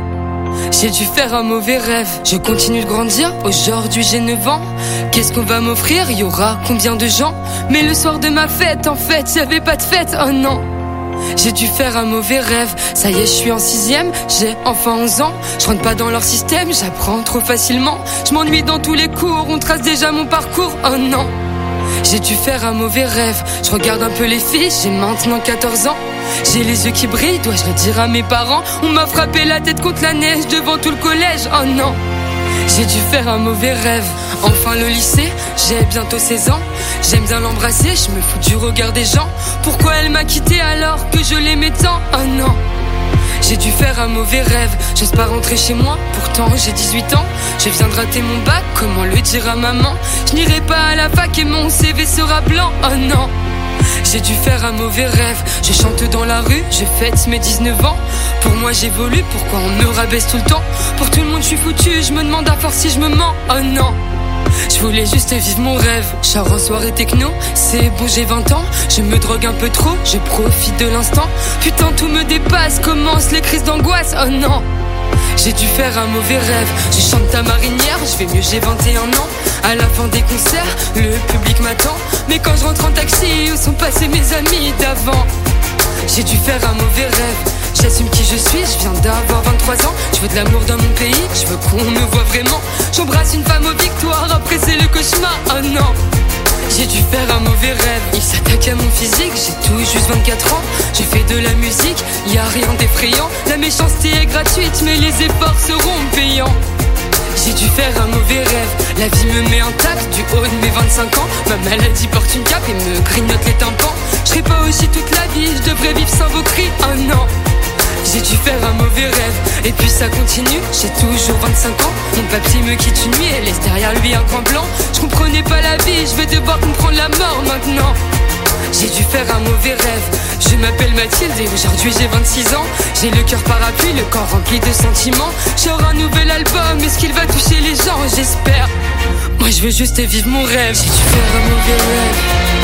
J'ai dû faire un mauvais rêve. Je continue de grandir, aujourd'hui j'ai neuf ans. Qu'est-ce qu'on va m'offrir? Y aura combien de gens? Mais le soir de ma fête, en fait, y'avait pas de fête, oh non. J'ai dû faire un mauvais rêve. Ça y est, je suis en sixième, j'ai enfin onze ans. Je rentre pas dans leur système, j'apprends trop facilement. Je m'ennuie dans tous les cours, on trace déjà mon parcours, oh non. J'ai dû faire un mauvais rêve. Je regarde un peu les filles, j'ai maintenant quatorze ans. J'ai les yeux qui brillent, dois-je le dire à mes parents? On m'a frappé la tête contre la neige devant tout le collège, oh non. J'ai dû faire un mauvais rêve. Enfin le lycée, j'ai bientôt seize ans. J'aime bien l'embrasser, je me fous du regard des gens. Pourquoi elle m'a quitté alors que je l'aimais tant? Oh non. J'ai dû faire un mauvais rêve. J'ose pas rentrer chez moi, pourtant j'ai dix-huit ans. Je viens de rater mon bac, comment le dire à maman? Je n'irai pas à la fac et mon C V sera blanc, oh non. J'ai dû faire un mauvais rêve. Je chante dans la rue, je fête mes dix-neuf ans. Pour moi j'évolue, pourquoi on me rabaisse tout le temps? Pour tout le monde je suis foutu, je me demande à force si je me mens, oh non. Je voulais juste vivre mon rêve. Char en soirée techno, c'est bon j'ai vingt ans. Je me drogue un peu trop, je profite de l'instant. Putain tout me dépasse, commencent les crises d'angoisse, oh non. J'ai dû faire un mauvais rêve. Je chante ta marinière, je vais mieux, j'ai vingt et un ans. À la fin des concerts, le public m'attend. Mais quand je rentre en taxi, où sont passés mes amis d'avant? J'ai dû faire un mauvais rêve. J'assume qui je suis, je viens d'avoir vingt-trois ans. Je veux de l'amour dans mon pays, je veux qu'on me voit vraiment. J'embrasse une femme aux victoires, après c'est le cauchemar, oh non. J'ai dû faire un mauvais rêve. Il s'attaque à mon physique, j'ai tout juste vingt-quatre ans. J'ai fait de la musique, y a rien d'effrayant. La méchanceté est gratuite, mais les efforts seront payants. J'ai dû faire un mauvais rêve. La vie me met un tac du haut de mes vingt-cinq ans. Ma maladie porte une cape et me grignote les tympans. Je serai pas aussi toute la vie, je devrais vivre sans vos cris, oh non. J'ai dû faire un mauvais rêve. Et puis ça continue, j'ai toujours vingt-cinq ans. Mon papy me quitte une nuit et laisse derrière lui un grand blanc. Je comprenais pas la vie, je vais devoir comprendre la mort maintenant. J'ai dû faire un mauvais rêve. Je m'appelle Mathilde et aujourd'hui j'ai vingt-six ans. J'ai le cœur parapluie, le corps rempli de sentiments. J'aurai un nouvel album, est-ce qu'il va toucher les gens? J'espère. Moi je veux juste vivre mon rêve. J'ai dû faire un mauvais rêve.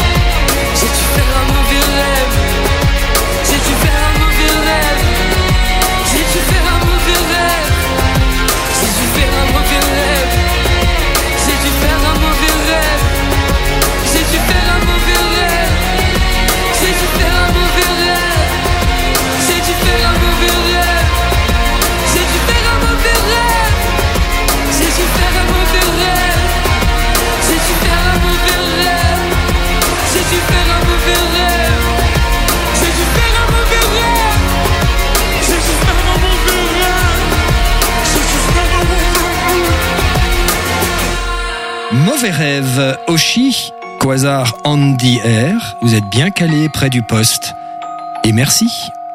J'ai dû faire un mauvais rêve. J'ai dû faire un mauvais rêve. J'ai dû faire un mauvais rêve. J'ai dû faire un mauvais rêve. J'ai dû faire un mauvais rêve. J'ai dû faire un mauvais rêve. J'ai dû faire un mauvais rêve. J'ai dû faire un mauvais rêve. J'ai dû faire un mauvais rêve. J'ai dû faire un mauvais rêve. J'ai dû faire un mauvais rêve. J'ai dû faire un mauvais rêve. J'ai dû faire un mauvais rêve. J'ai dû faire un mauvais rêve. J'ai dû faire un mauvais rêve. Mauvais rêve, Oshi, Quasar on the air. Vous êtes bien calé près du poste. Et merci.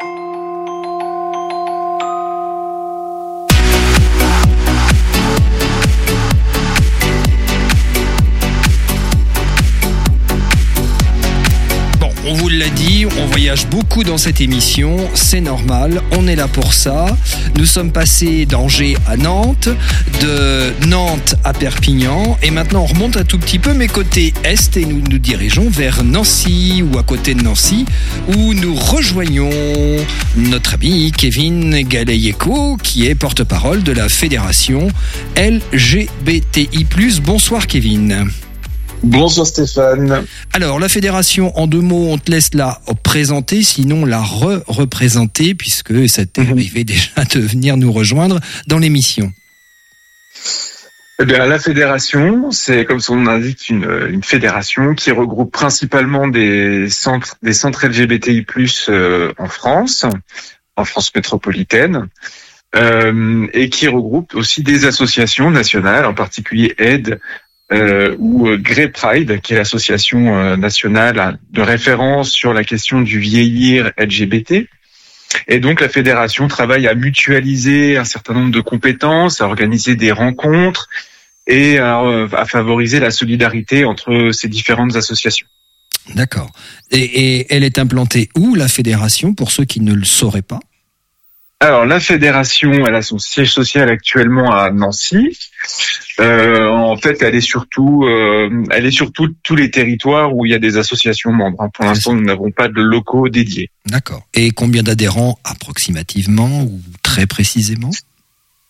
On vous l'a dit, on voyage beaucoup dans cette émission, c'est normal, on est là pour ça. Nous sommes passés d'Angers à Nantes, de Nantes à Perpignan, et maintenant on remonte un tout petit peu, mais côté est, et nous nous dirigeons vers Nancy, ou à côté de Nancy, où nous rejoignons notre ami Kevin Galeyeko, qui est porte-parole de la fédération L G B T I plus. Bonsoir Kevin. Bonsoir Stéphane. Alors, la fédération, en deux mots, on te laisse la présenter, sinon la re-représenter, puisque ça t'est arrivé déjà de venir nous rejoindre dans l'émission. Eh bien, la fédération, c'est comme son nom l'indique une, une fédération qui regroupe principalement des centres, des centres L G B T I plus, euh, en France, en France métropolitaine. Euh, et qui regroupe aussi des associations nationales, en particulier Aide, Euh, ou euh, Grey Pride, qui est l'association euh, nationale de référence sur la question du vieillir L G B T. Et donc la fédération travaille à mutualiser un certain nombre de compétences, à organiser des rencontres et à, euh, à favoriser la solidarité entre ces différentes associations. D'accord. Et, et elle est implantée où, la fédération, pour ceux qui ne le sauraient pas? Alors la fédération, elle a son siège social actuellement à Nancy. Euh, en fait, elle est surtout, euh, elle est sur tout, tous les territoires où il y a des associations membres. Pour l'instant, nous n'avons pas de locaux dédiés. D'accord. Et combien d'adhérents approximativement ou très précisément?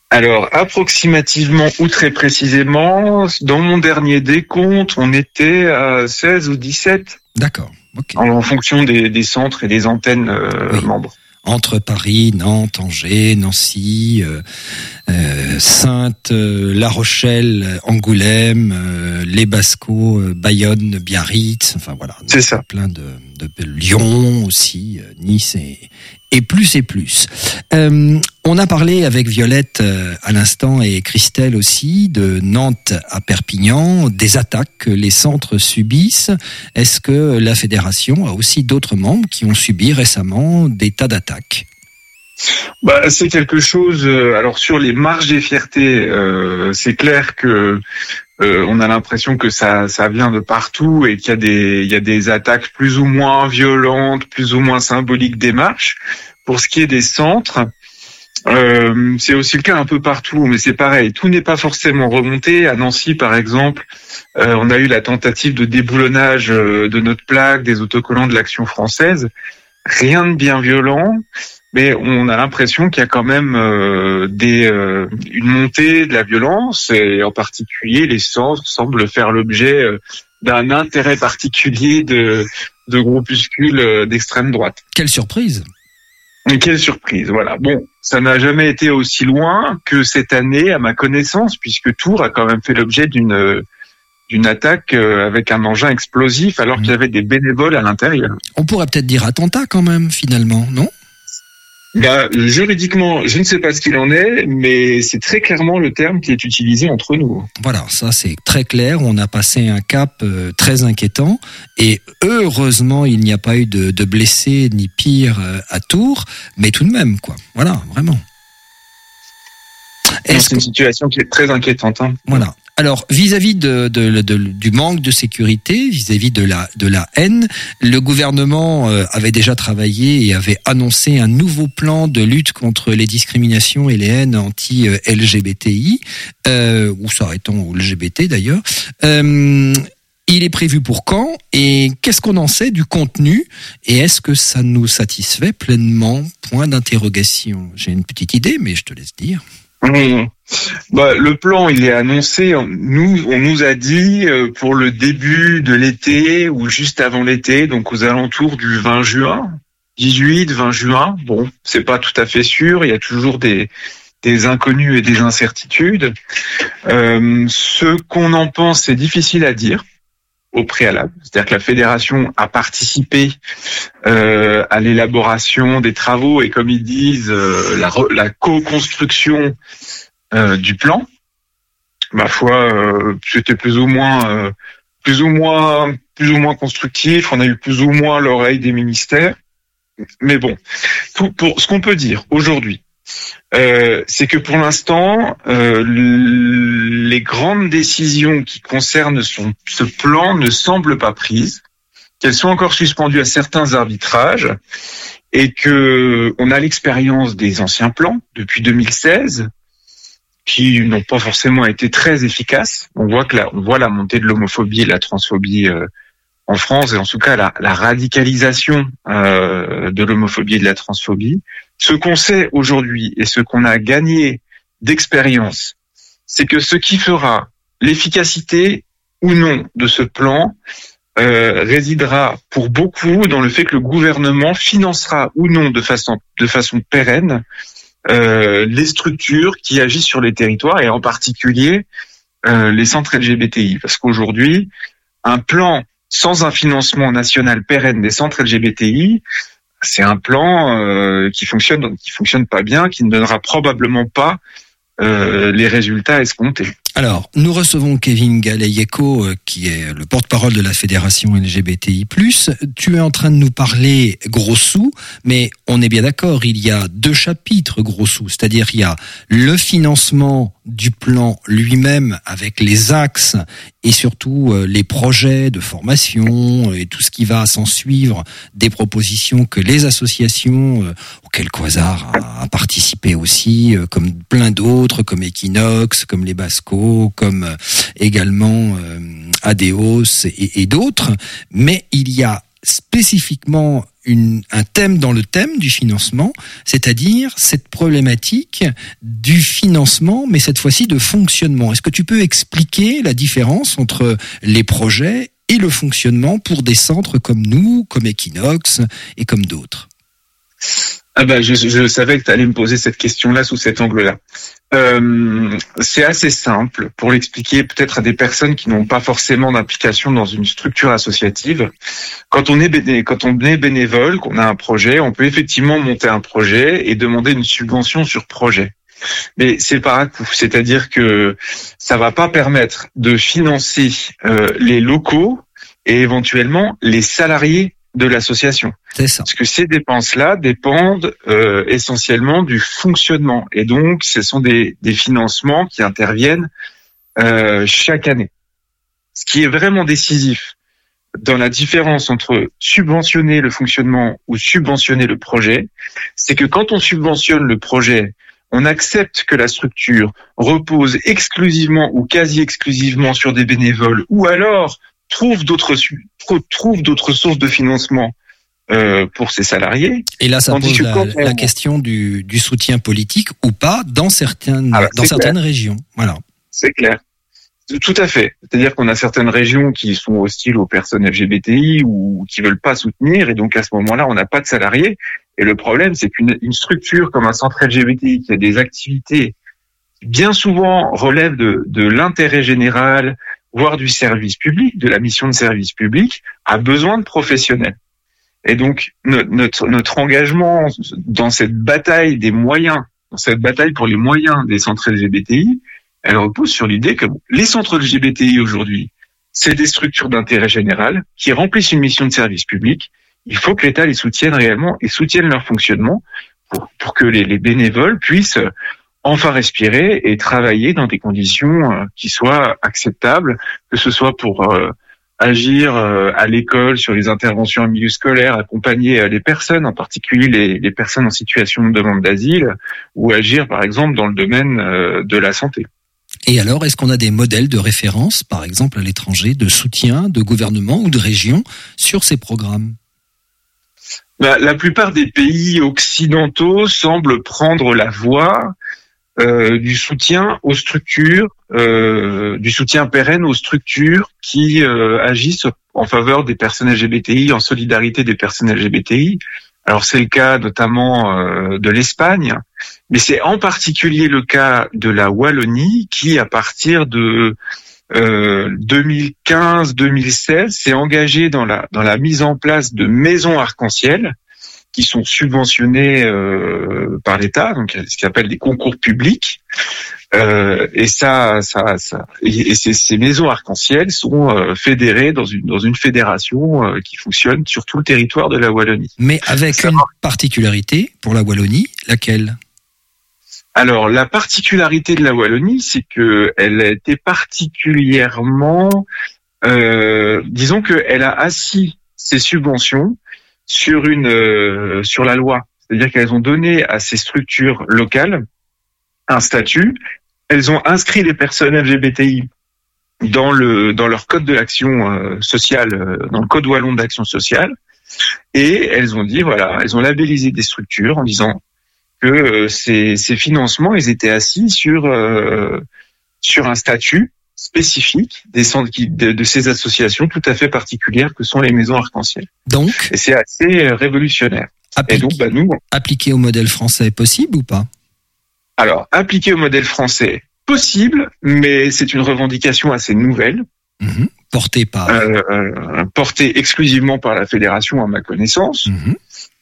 Alors, approximativement ou très précisément, dans mon dernier décompte, on était à seize ou dix-sept. D'accord. Okay. En, en fonction des, des centres et des antennes euh, oui. membres. Entre Paris, Nantes, Angers, Nancy, euh, euh, Saintes, euh, La Rochelle, Angoulême, euh, les Bascos, euh, Bayonne, Biarritz, enfin voilà. C'est ça. Plein de, de, de Lyon aussi, euh, Nice et, et plus et plus. Euh, on a parlé avec Violette euh, à l'instant et Christelle aussi de Nantes à Perpignan, des attaques que les centres subissent. Est-ce que la fédération a aussi d'autres membres qui ont subi récemment des tas d'attaques ? Bah, c'est quelque chose. Euh, alors sur les marges des fiertés, euh, c'est clair que euh, on a l'impression que ça, ça vient de partout et qu'il y a des, il y a des attaques plus ou moins violentes, plus ou moins symboliques des marches. Pour ce qui est des centres, euh, c'est aussi le cas un peu partout, mais c'est pareil. Tout n'est pas forcément remonté. À Nancy, par exemple, euh, on a eu la tentative de déboulonnage de notre plaque, des autocollants de l'Action française. Rien de bien violent. Mais on a l'impression qu'il y a quand même euh, des, euh, une montée de la violence, et en particulier les centres semblent faire l'objet euh, d'un intérêt particulier de, de groupuscules d'extrême droite. Quelle surprise! Et quelle surprise, voilà. Bon, ça n'a jamais été aussi loin que cette année, à ma connaissance, puisque Tours a quand même fait l'objet d'une d'une attaque avec un engin explosif, alors mmh. qu'il y avait des bénévoles à l'intérieur. On pourrait peut-être dire attentat quand même, finalement, non ? Bah, juridiquement, je ne sais pas ce qu'il en est, mais c'est très clairement le terme qui est utilisé entre nous. Voilà, ça c'est très clair. On a passé un cap euh, très inquiétant et heureusement il n'y a pas eu de, de blessés ni pire euh, à Tours, mais tout de même quoi. Voilà, vraiment. Est-ce c'est une que... situation qui est très inquiétante. Hein. Voilà. Alors, vis-à-vis de, de, de, du manque de sécurité, vis-à-vis de la, de la haine, le gouvernement avait déjà travaillé et avait annoncé un nouveau plan de lutte contre les discriminations et les haines anti-L G B T I, euh, ou s'arrêtons au L G B T d'ailleurs. Euh, il est prévu pour quand et qu'est-ce qu'on en sait du contenu et est-ce que ça nous satisfait pleinement? Point d'interrogation. J'ai une petite idée, mais je te laisse dire. Mmh. Bah, le plan, il est annoncé. Nous, on nous a dit euh, pour le début de l'été ou juste avant l'été, donc aux alentours du vingt juin, dix-huit, vingt juin. Bon, c'est pas tout à fait sûr. Il y a toujours des des inconnus et des incertitudes. Euh, ce qu'on en pense, c'est difficile à dire au préalable. C'est-à-dire que la fédération a participé euh, à l'élaboration des travaux et, comme ils disent, euh, la, la co-construction euh, du plan. Ma foi, euh, c'était plus ou moins, euh, plus ou moins, plus ou moins constructif. On a eu plus ou moins l'oreille des ministères. Mais bon, tout pour ce qu'on peut dire aujourd'hui, euh, c'est que pour l'instant, euh, les grandes décisions qui concernent son, ce plan ne semblent pas prises, qu'elles sont encore suspendues à certains arbitrages, et que on a l'expérience des anciens plans depuis deux mille seize, qui n'ont pas forcément été très efficaces. On voit que la, on voit la montée de l'homophobie et de la transphobie euh, en France, et en tout cas la, la radicalisation euh, de l'homophobie et de la transphobie. Ce qu'on sait aujourd'hui et ce qu'on a gagné d'expérience, c'est que ce qui fera l'efficacité ou non de ce plan euh, résidera pour beaucoup dans le fait que le gouvernement financera ou non de façon, de façon pérenne euh, les structures qui agissent sur les territoires et en particulier euh, les centres L G B T I. Parce qu'aujourd'hui, un plan sans un financement national pérenne des centres L G B T I, c'est un plan euh, qui fonctionne, qui fonctionne pas bien, qui ne donnera probablement pas euh, les résultats escomptés. Alors, nous recevons Kevin Galeyeko, euh, qui est le porte-parole de la fédération L G B T I plus. Tu es en train de nous parler gros sous, mais on est bien d'accord, il y a deux chapitres gros sous, c'est-à-dire il y a le financement du plan lui-même avec les axes et surtout euh, les projets de formation et tout ce qui va s'en suivre, des propositions que les associations euh, auxquelles Quasar a, a participé aussi, euh, comme plein d'autres, comme Equinox, comme les Bascos, comme euh, également euh, Adeos et, et d'autres. Mais il y a spécifiquement une, un thème dans le thème du financement, c'est-à-dire cette problématique du financement, mais cette fois-ci de fonctionnement. Est-ce que tu peux expliquer la différence entre les projets et le fonctionnement pour des centres comme nous, comme Equinox et comme d'autres? Ah ben, je, je savais que tu allais me poser cette question-là sous cet angle-là. Euh, c'est assez simple pour l'expliquer peut-être à des personnes qui n'ont pas forcément d'implication dans une structure associative. Quand on est béné, quand on est bénévole, qu'on a un projet, on peut effectivement monter un projet et demander une subvention sur projet. Mais c'est par à coup, c'est-à-dire que ça va pas permettre de financer euh, les locaux et éventuellement les salariés de l'association. C'est ça. Parce que ces dépenses-là dépendent euh, essentiellement du fonctionnement. Et donc, ce sont des, des financements qui interviennent euh, chaque année. Ce qui est vraiment décisif dans la différence entre subventionner le fonctionnement ou subventionner le projet, c'est que quand on subventionne le projet, on accepte que la structure repose exclusivement ou quasi exclusivement sur des bénévoles, ou alors trouve d'autres trouve d'autres sources de financement euh, pour ses salariés. Et là, ça pose la, on... la question du, du soutien politique ou pas dans certaines ah bah, dans certaines clair. régions. Voilà. C'est clair. Tout à fait. C'est-à-dire qu'on a certaines régions qui sont hostiles aux personnes L G B T I ou qui veulent pas soutenir, et donc à ce moment-là, on n'a pas de salariés. Et le problème, c'est qu'une une structure comme un centre L G B T I qui a des activités qui bien souvent relèvent de, de l'intérêt général, voire du service public, de la mission de service public, a besoin de professionnels. Et donc, notre, notre engagement dans cette bataille des moyens, dans cette bataille pour les moyens des centres L G B T I, elle repose sur l'idée que les centres L G B T I aujourd'hui, c'est des structures d'intérêt général qui remplissent une mission de service public. Il faut que l'État les soutienne réellement et soutienne leur fonctionnement pour, pour que les, les bénévoles puissent enfin respirer et travailler dans des conditions qui soient acceptables, que ce soit pour euh, agir euh, à l'école sur les interventions en milieu scolaire, accompagner euh, les personnes, en particulier les, les personnes en situation de demande d'asile, ou agir par exemple dans le domaine euh, de la santé. Et alors, est-ce qu'on a des modèles de référence, par exemple à l'étranger, de soutien de gouvernement ou de région sur ces programmes ? Bah, la plupart des pays occidentaux semblent prendre la voie euh, du soutien aux structures, euh, du soutien pérenne aux structures qui euh, agissent en faveur des personnes L G B T I, en solidarité des personnes L G B T I. Alors c'est le cas notamment euh, de l'Espagne, mais c'est en particulier le cas de la Wallonie qui, à partir de euh, deux mille quinze deux mille seize, s'est engagée dans la dans la mise en place de maisons arc-en-ciel qui sont subventionnées euh, par l'État, donc ce qu'on appelle des concours publics. Euh, et ça, ça, ça, et, et ces, ces maisons arc-en-ciel sont euh, fédérées dans une dans une fédération euh, qui fonctionne sur tout le territoire de la Wallonie. Mais avec ça, une particularité pour la Wallonie, laquelle ? Alors la particularité de la Wallonie, c'est que elle a été particulièrement, euh, disons que elle a assis ses subventions sur une euh, sur la loi, c'est-à-dire qu'elles ont donné à ces structures locales un statut. Elles ont inscrit les personnes L G B T I dans le dans leur code de l'action euh, sociale, euh, dans le code wallon d'action sociale, et elles ont dit voilà, elles ont labellisé des structures en disant que euh, ces ces financements, ils étaient assis sur euh, sur un statut spécifique des centres qui, de, de ces associations tout à fait particulières que sont les maisons arc-en-ciel. Donc, et c'est assez révolutionnaire. Applique, et donc, bah, nous, appliquer au modèle français possible ou pas ? Alors, appliquer au modèle français, possible, mais c'est une revendication assez nouvelle. Mmh, portée par... Euh, euh, portée exclusivement par la fédération, à ma connaissance. Mmh.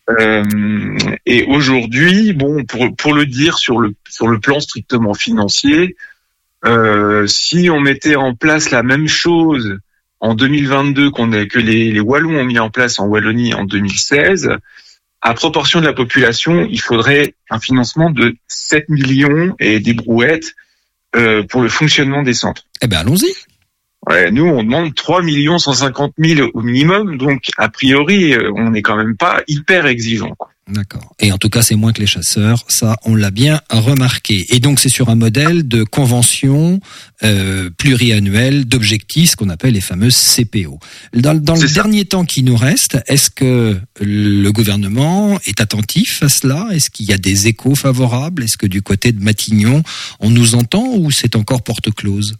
Euh, et aujourd'hui, bon, pour, pour le dire sur le, sur le plan strictement financier, euh, si on mettait en place la même chose en deux mille vingt-deux qu'on a, que les, les Wallons ont mis en place en Wallonie en deux mille seize, à proportion de la population, il faudrait un financement de sept millions et des brouettes euh, pour le fonctionnement des centres. Eh ben, allons-y. Ouais, nous, on demande trois millions cent cinquante mille au minimum, donc a priori, on n'est quand même pas hyper exigeant, quoi. D'accord. Et en tout cas, c'est moins que les chasseurs, ça, on l'a bien remarqué. Et donc, c'est sur un modèle de convention euh, pluriannuelle d'objectifs, ce qu'on appelle les fameuses C P O. Dans, dans le C'est ça. dernier temps qui nous reste, est-ce que le gouvernement est attentif à cela? Est-ce qu'il y a des échos favorables? Est-ce que du côté de Matignon, on nous entend ou c'est encore porte close?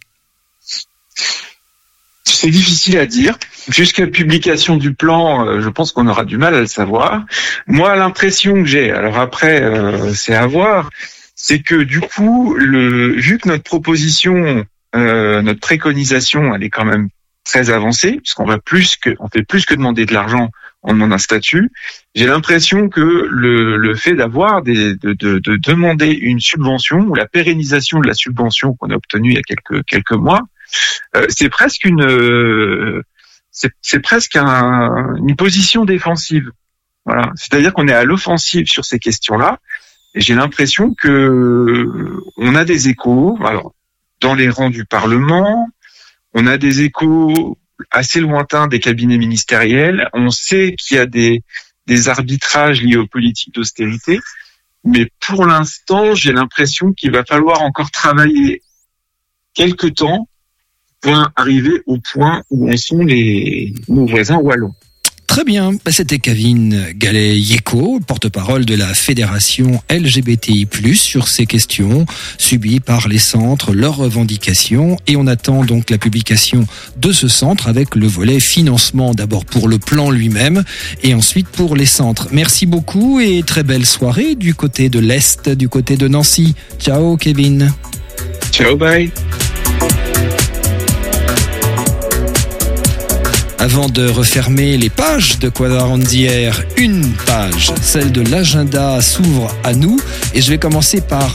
C'est difficile à dire. Jusqu'à la publication du plan, euh, je pense qu'on aura du mal à le savoir. Moi, l'impression que j'ai, alors après, euh, c'est à voir, c'est que du coup, le, vu que notre proposition, euh, notre préconisation, elle est quand même très avancée, puisqu'on va plus que, on fait plus que demander de l'argent, on demande un statut. J'ai l'impression que le, le fait d'avoir des, de, de, de demander une subvention ou la pérennisation de la subvention qu'on a obtenue il y a quelques quelques mois, euh, c'est presque une, euh, c'est, c'est presque un, une position défensive. Voilà, c'est-à-dire qu'on est à l'offensive sur ces questions-là. Et j'ai l'impression que on a des échos. Alors, dans les rangs du Parlement, on a des échos assez lointains des cabinets ministériels. On sait qu'il y a des, des arbitrages liés aux politiques d'austérité. Mais pour l'instant, j'ai l'impression qu'il va falloir encore travailler quelque temps pour arriver au point où en sont les, nos voisins wallons. Très bien, c'était Kevin Gallet-Yeko, porte-parole de la fédération L G B T I plus, sur ces questions subies par les centres, leurs revendications, et on attend donc la publication de ce centre avec le volet financement, d'abord pour le plan lui-même et ensuite pour les centres. Merci beaucoup et très belle soirée du côté de l'Est, du côté de Nancy. Ciao Kevin. Ciao, bye. Avant de refermer les pages de Quasar on the Air, une page, celle de l'agenda, s'ouvre à nous, et je vais commencer par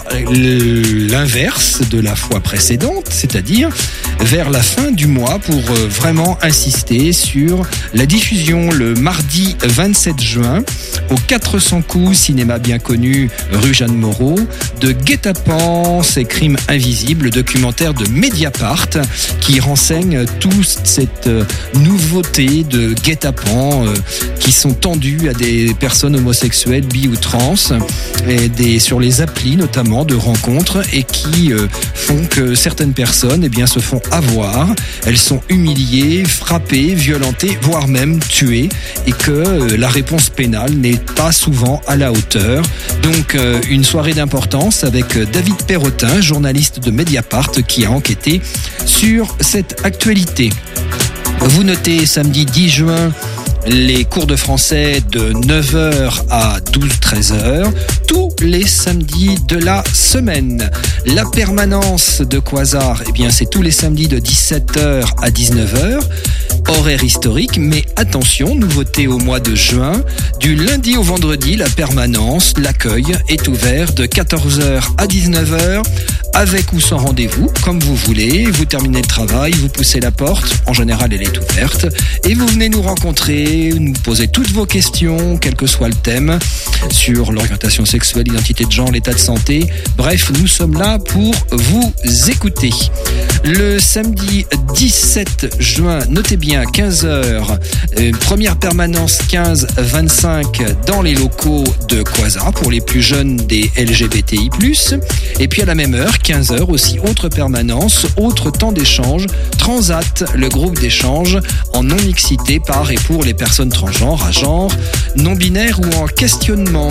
l'inverse de la fois précédente, c'est-à-dire vers la fin du mois pour vraiment insister sur la diffusion le mardi vingt-sept juin au quatre cents coups, cinéma bien connu, rue Jeanne Moreau, de Guet-apens, ces crimes invisibles, documentaire de Mediapart qui renseigne toute cette nouveauté de guet-apens euh, qui sont tendus à des personnes homosexuelles, bi ou trans, et des, sur les applis notamment de rencontres, et qui euh, font que certaines personnes eh bien, se font avoir, elles sont humiliées, frappées, violentées, voire même tuées, et que euh, la réponse pénale n'est pas souvent à la hauteur. Donc euh, une soirée d'importance avec David Perrotin, journaliste de Mediapart, qui a enquêté sur cette actualité. Vous notez samedi dix juin les cours de français de neuf heures à douze treize heures, tous les samedis de la semaine. La permanence de Quasar, eh bien, c'est tous les samedis de dix-sept heures à dix-neuf heures. Horaire historique, mais attention, nouveauté au mois de juin, du lundi au vendredi, la permanence, l'accueil est ouvert de quatorze heures à dix-neuf heures, avec ou sans rendez-vous, comme vous voulez. Vous terminez le travail, vous poussez la porte, en général elle est ouverte, et vous venez nous rencontrer, nous poser toutes vos questions, quel que soit le thème, sur l'orientation sexuelle, l'identité de genre, l'état de santé. Bref, nous sommes là pour vous écouter. Le samedi dix-sept juin, notez bien, quinze heures, euh, première permanence quinze vingt-cinq dans les locaux de Quasar pour les plus jeunes des L G B T I plus, et puis à la même heure, quinze heures aussi, autre permanence, autre temps d'échange, Transat, le groupe d'échange en non-mixité par et pour les personnes transgenres, à genre, non-binaires ou en questionnement.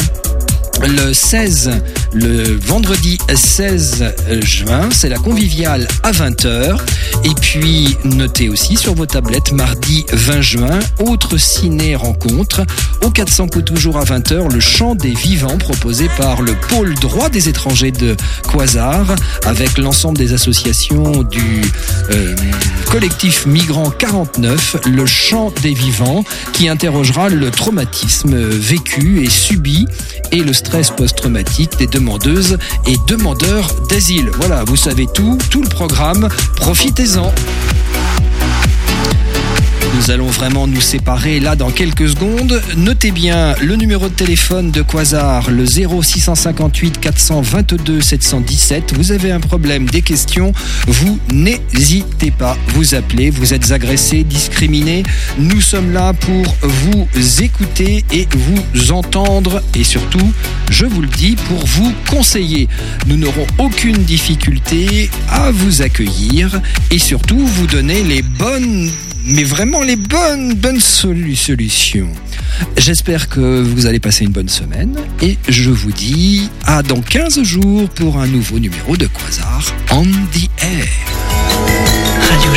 Le seize, le vendredi seize juin, c'est la conviviale à vingt heures. Et puis, notez aussi sur vos tablettes, mardi vingt juin, autre ciné-rencontre. Au quatre cents coups, toujours à vingt heures, le chant des vivants proposé par le pôle droit des étrangers de Quasar, avec l'ensemble des associations du euh, collectif Migrants quarante-neuf, le chant des vivants, qui interrogera le traumatisme vécu et subi et le stress post-traumatique des demandeuses et demandeurs d'asile. Voilà, vous savez tout, tout le programme, profitez-en. Nous allons vraiment nous séparer là dans quelques secondes. Notez bien le numéro de téléphone de Quasar, le zéro six cent cinquante-huit quatre cent vingt-deux sept cent dix-sept. Vous avez un problème, des questions, vous n'hésitez pas, vous appelez, vous êtes agressé, discriminé. Nous sommes là pour vous écouter et vous entendre et surtout, je vous le dis, pour vous conseiller. Nous n'aurons aucune difficulté à vous accueillir et surtout vous donner les bonnes, mais vraiment les bonnes, bonnes solu- solutions. J'espère que vous allez passer une bonne semaine et je vous dis à dans quinze jours pour un nouveau numéro de Quasar on the Air. Radio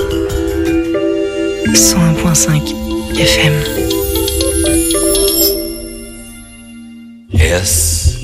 G cent un virgule cinq F M. Yes.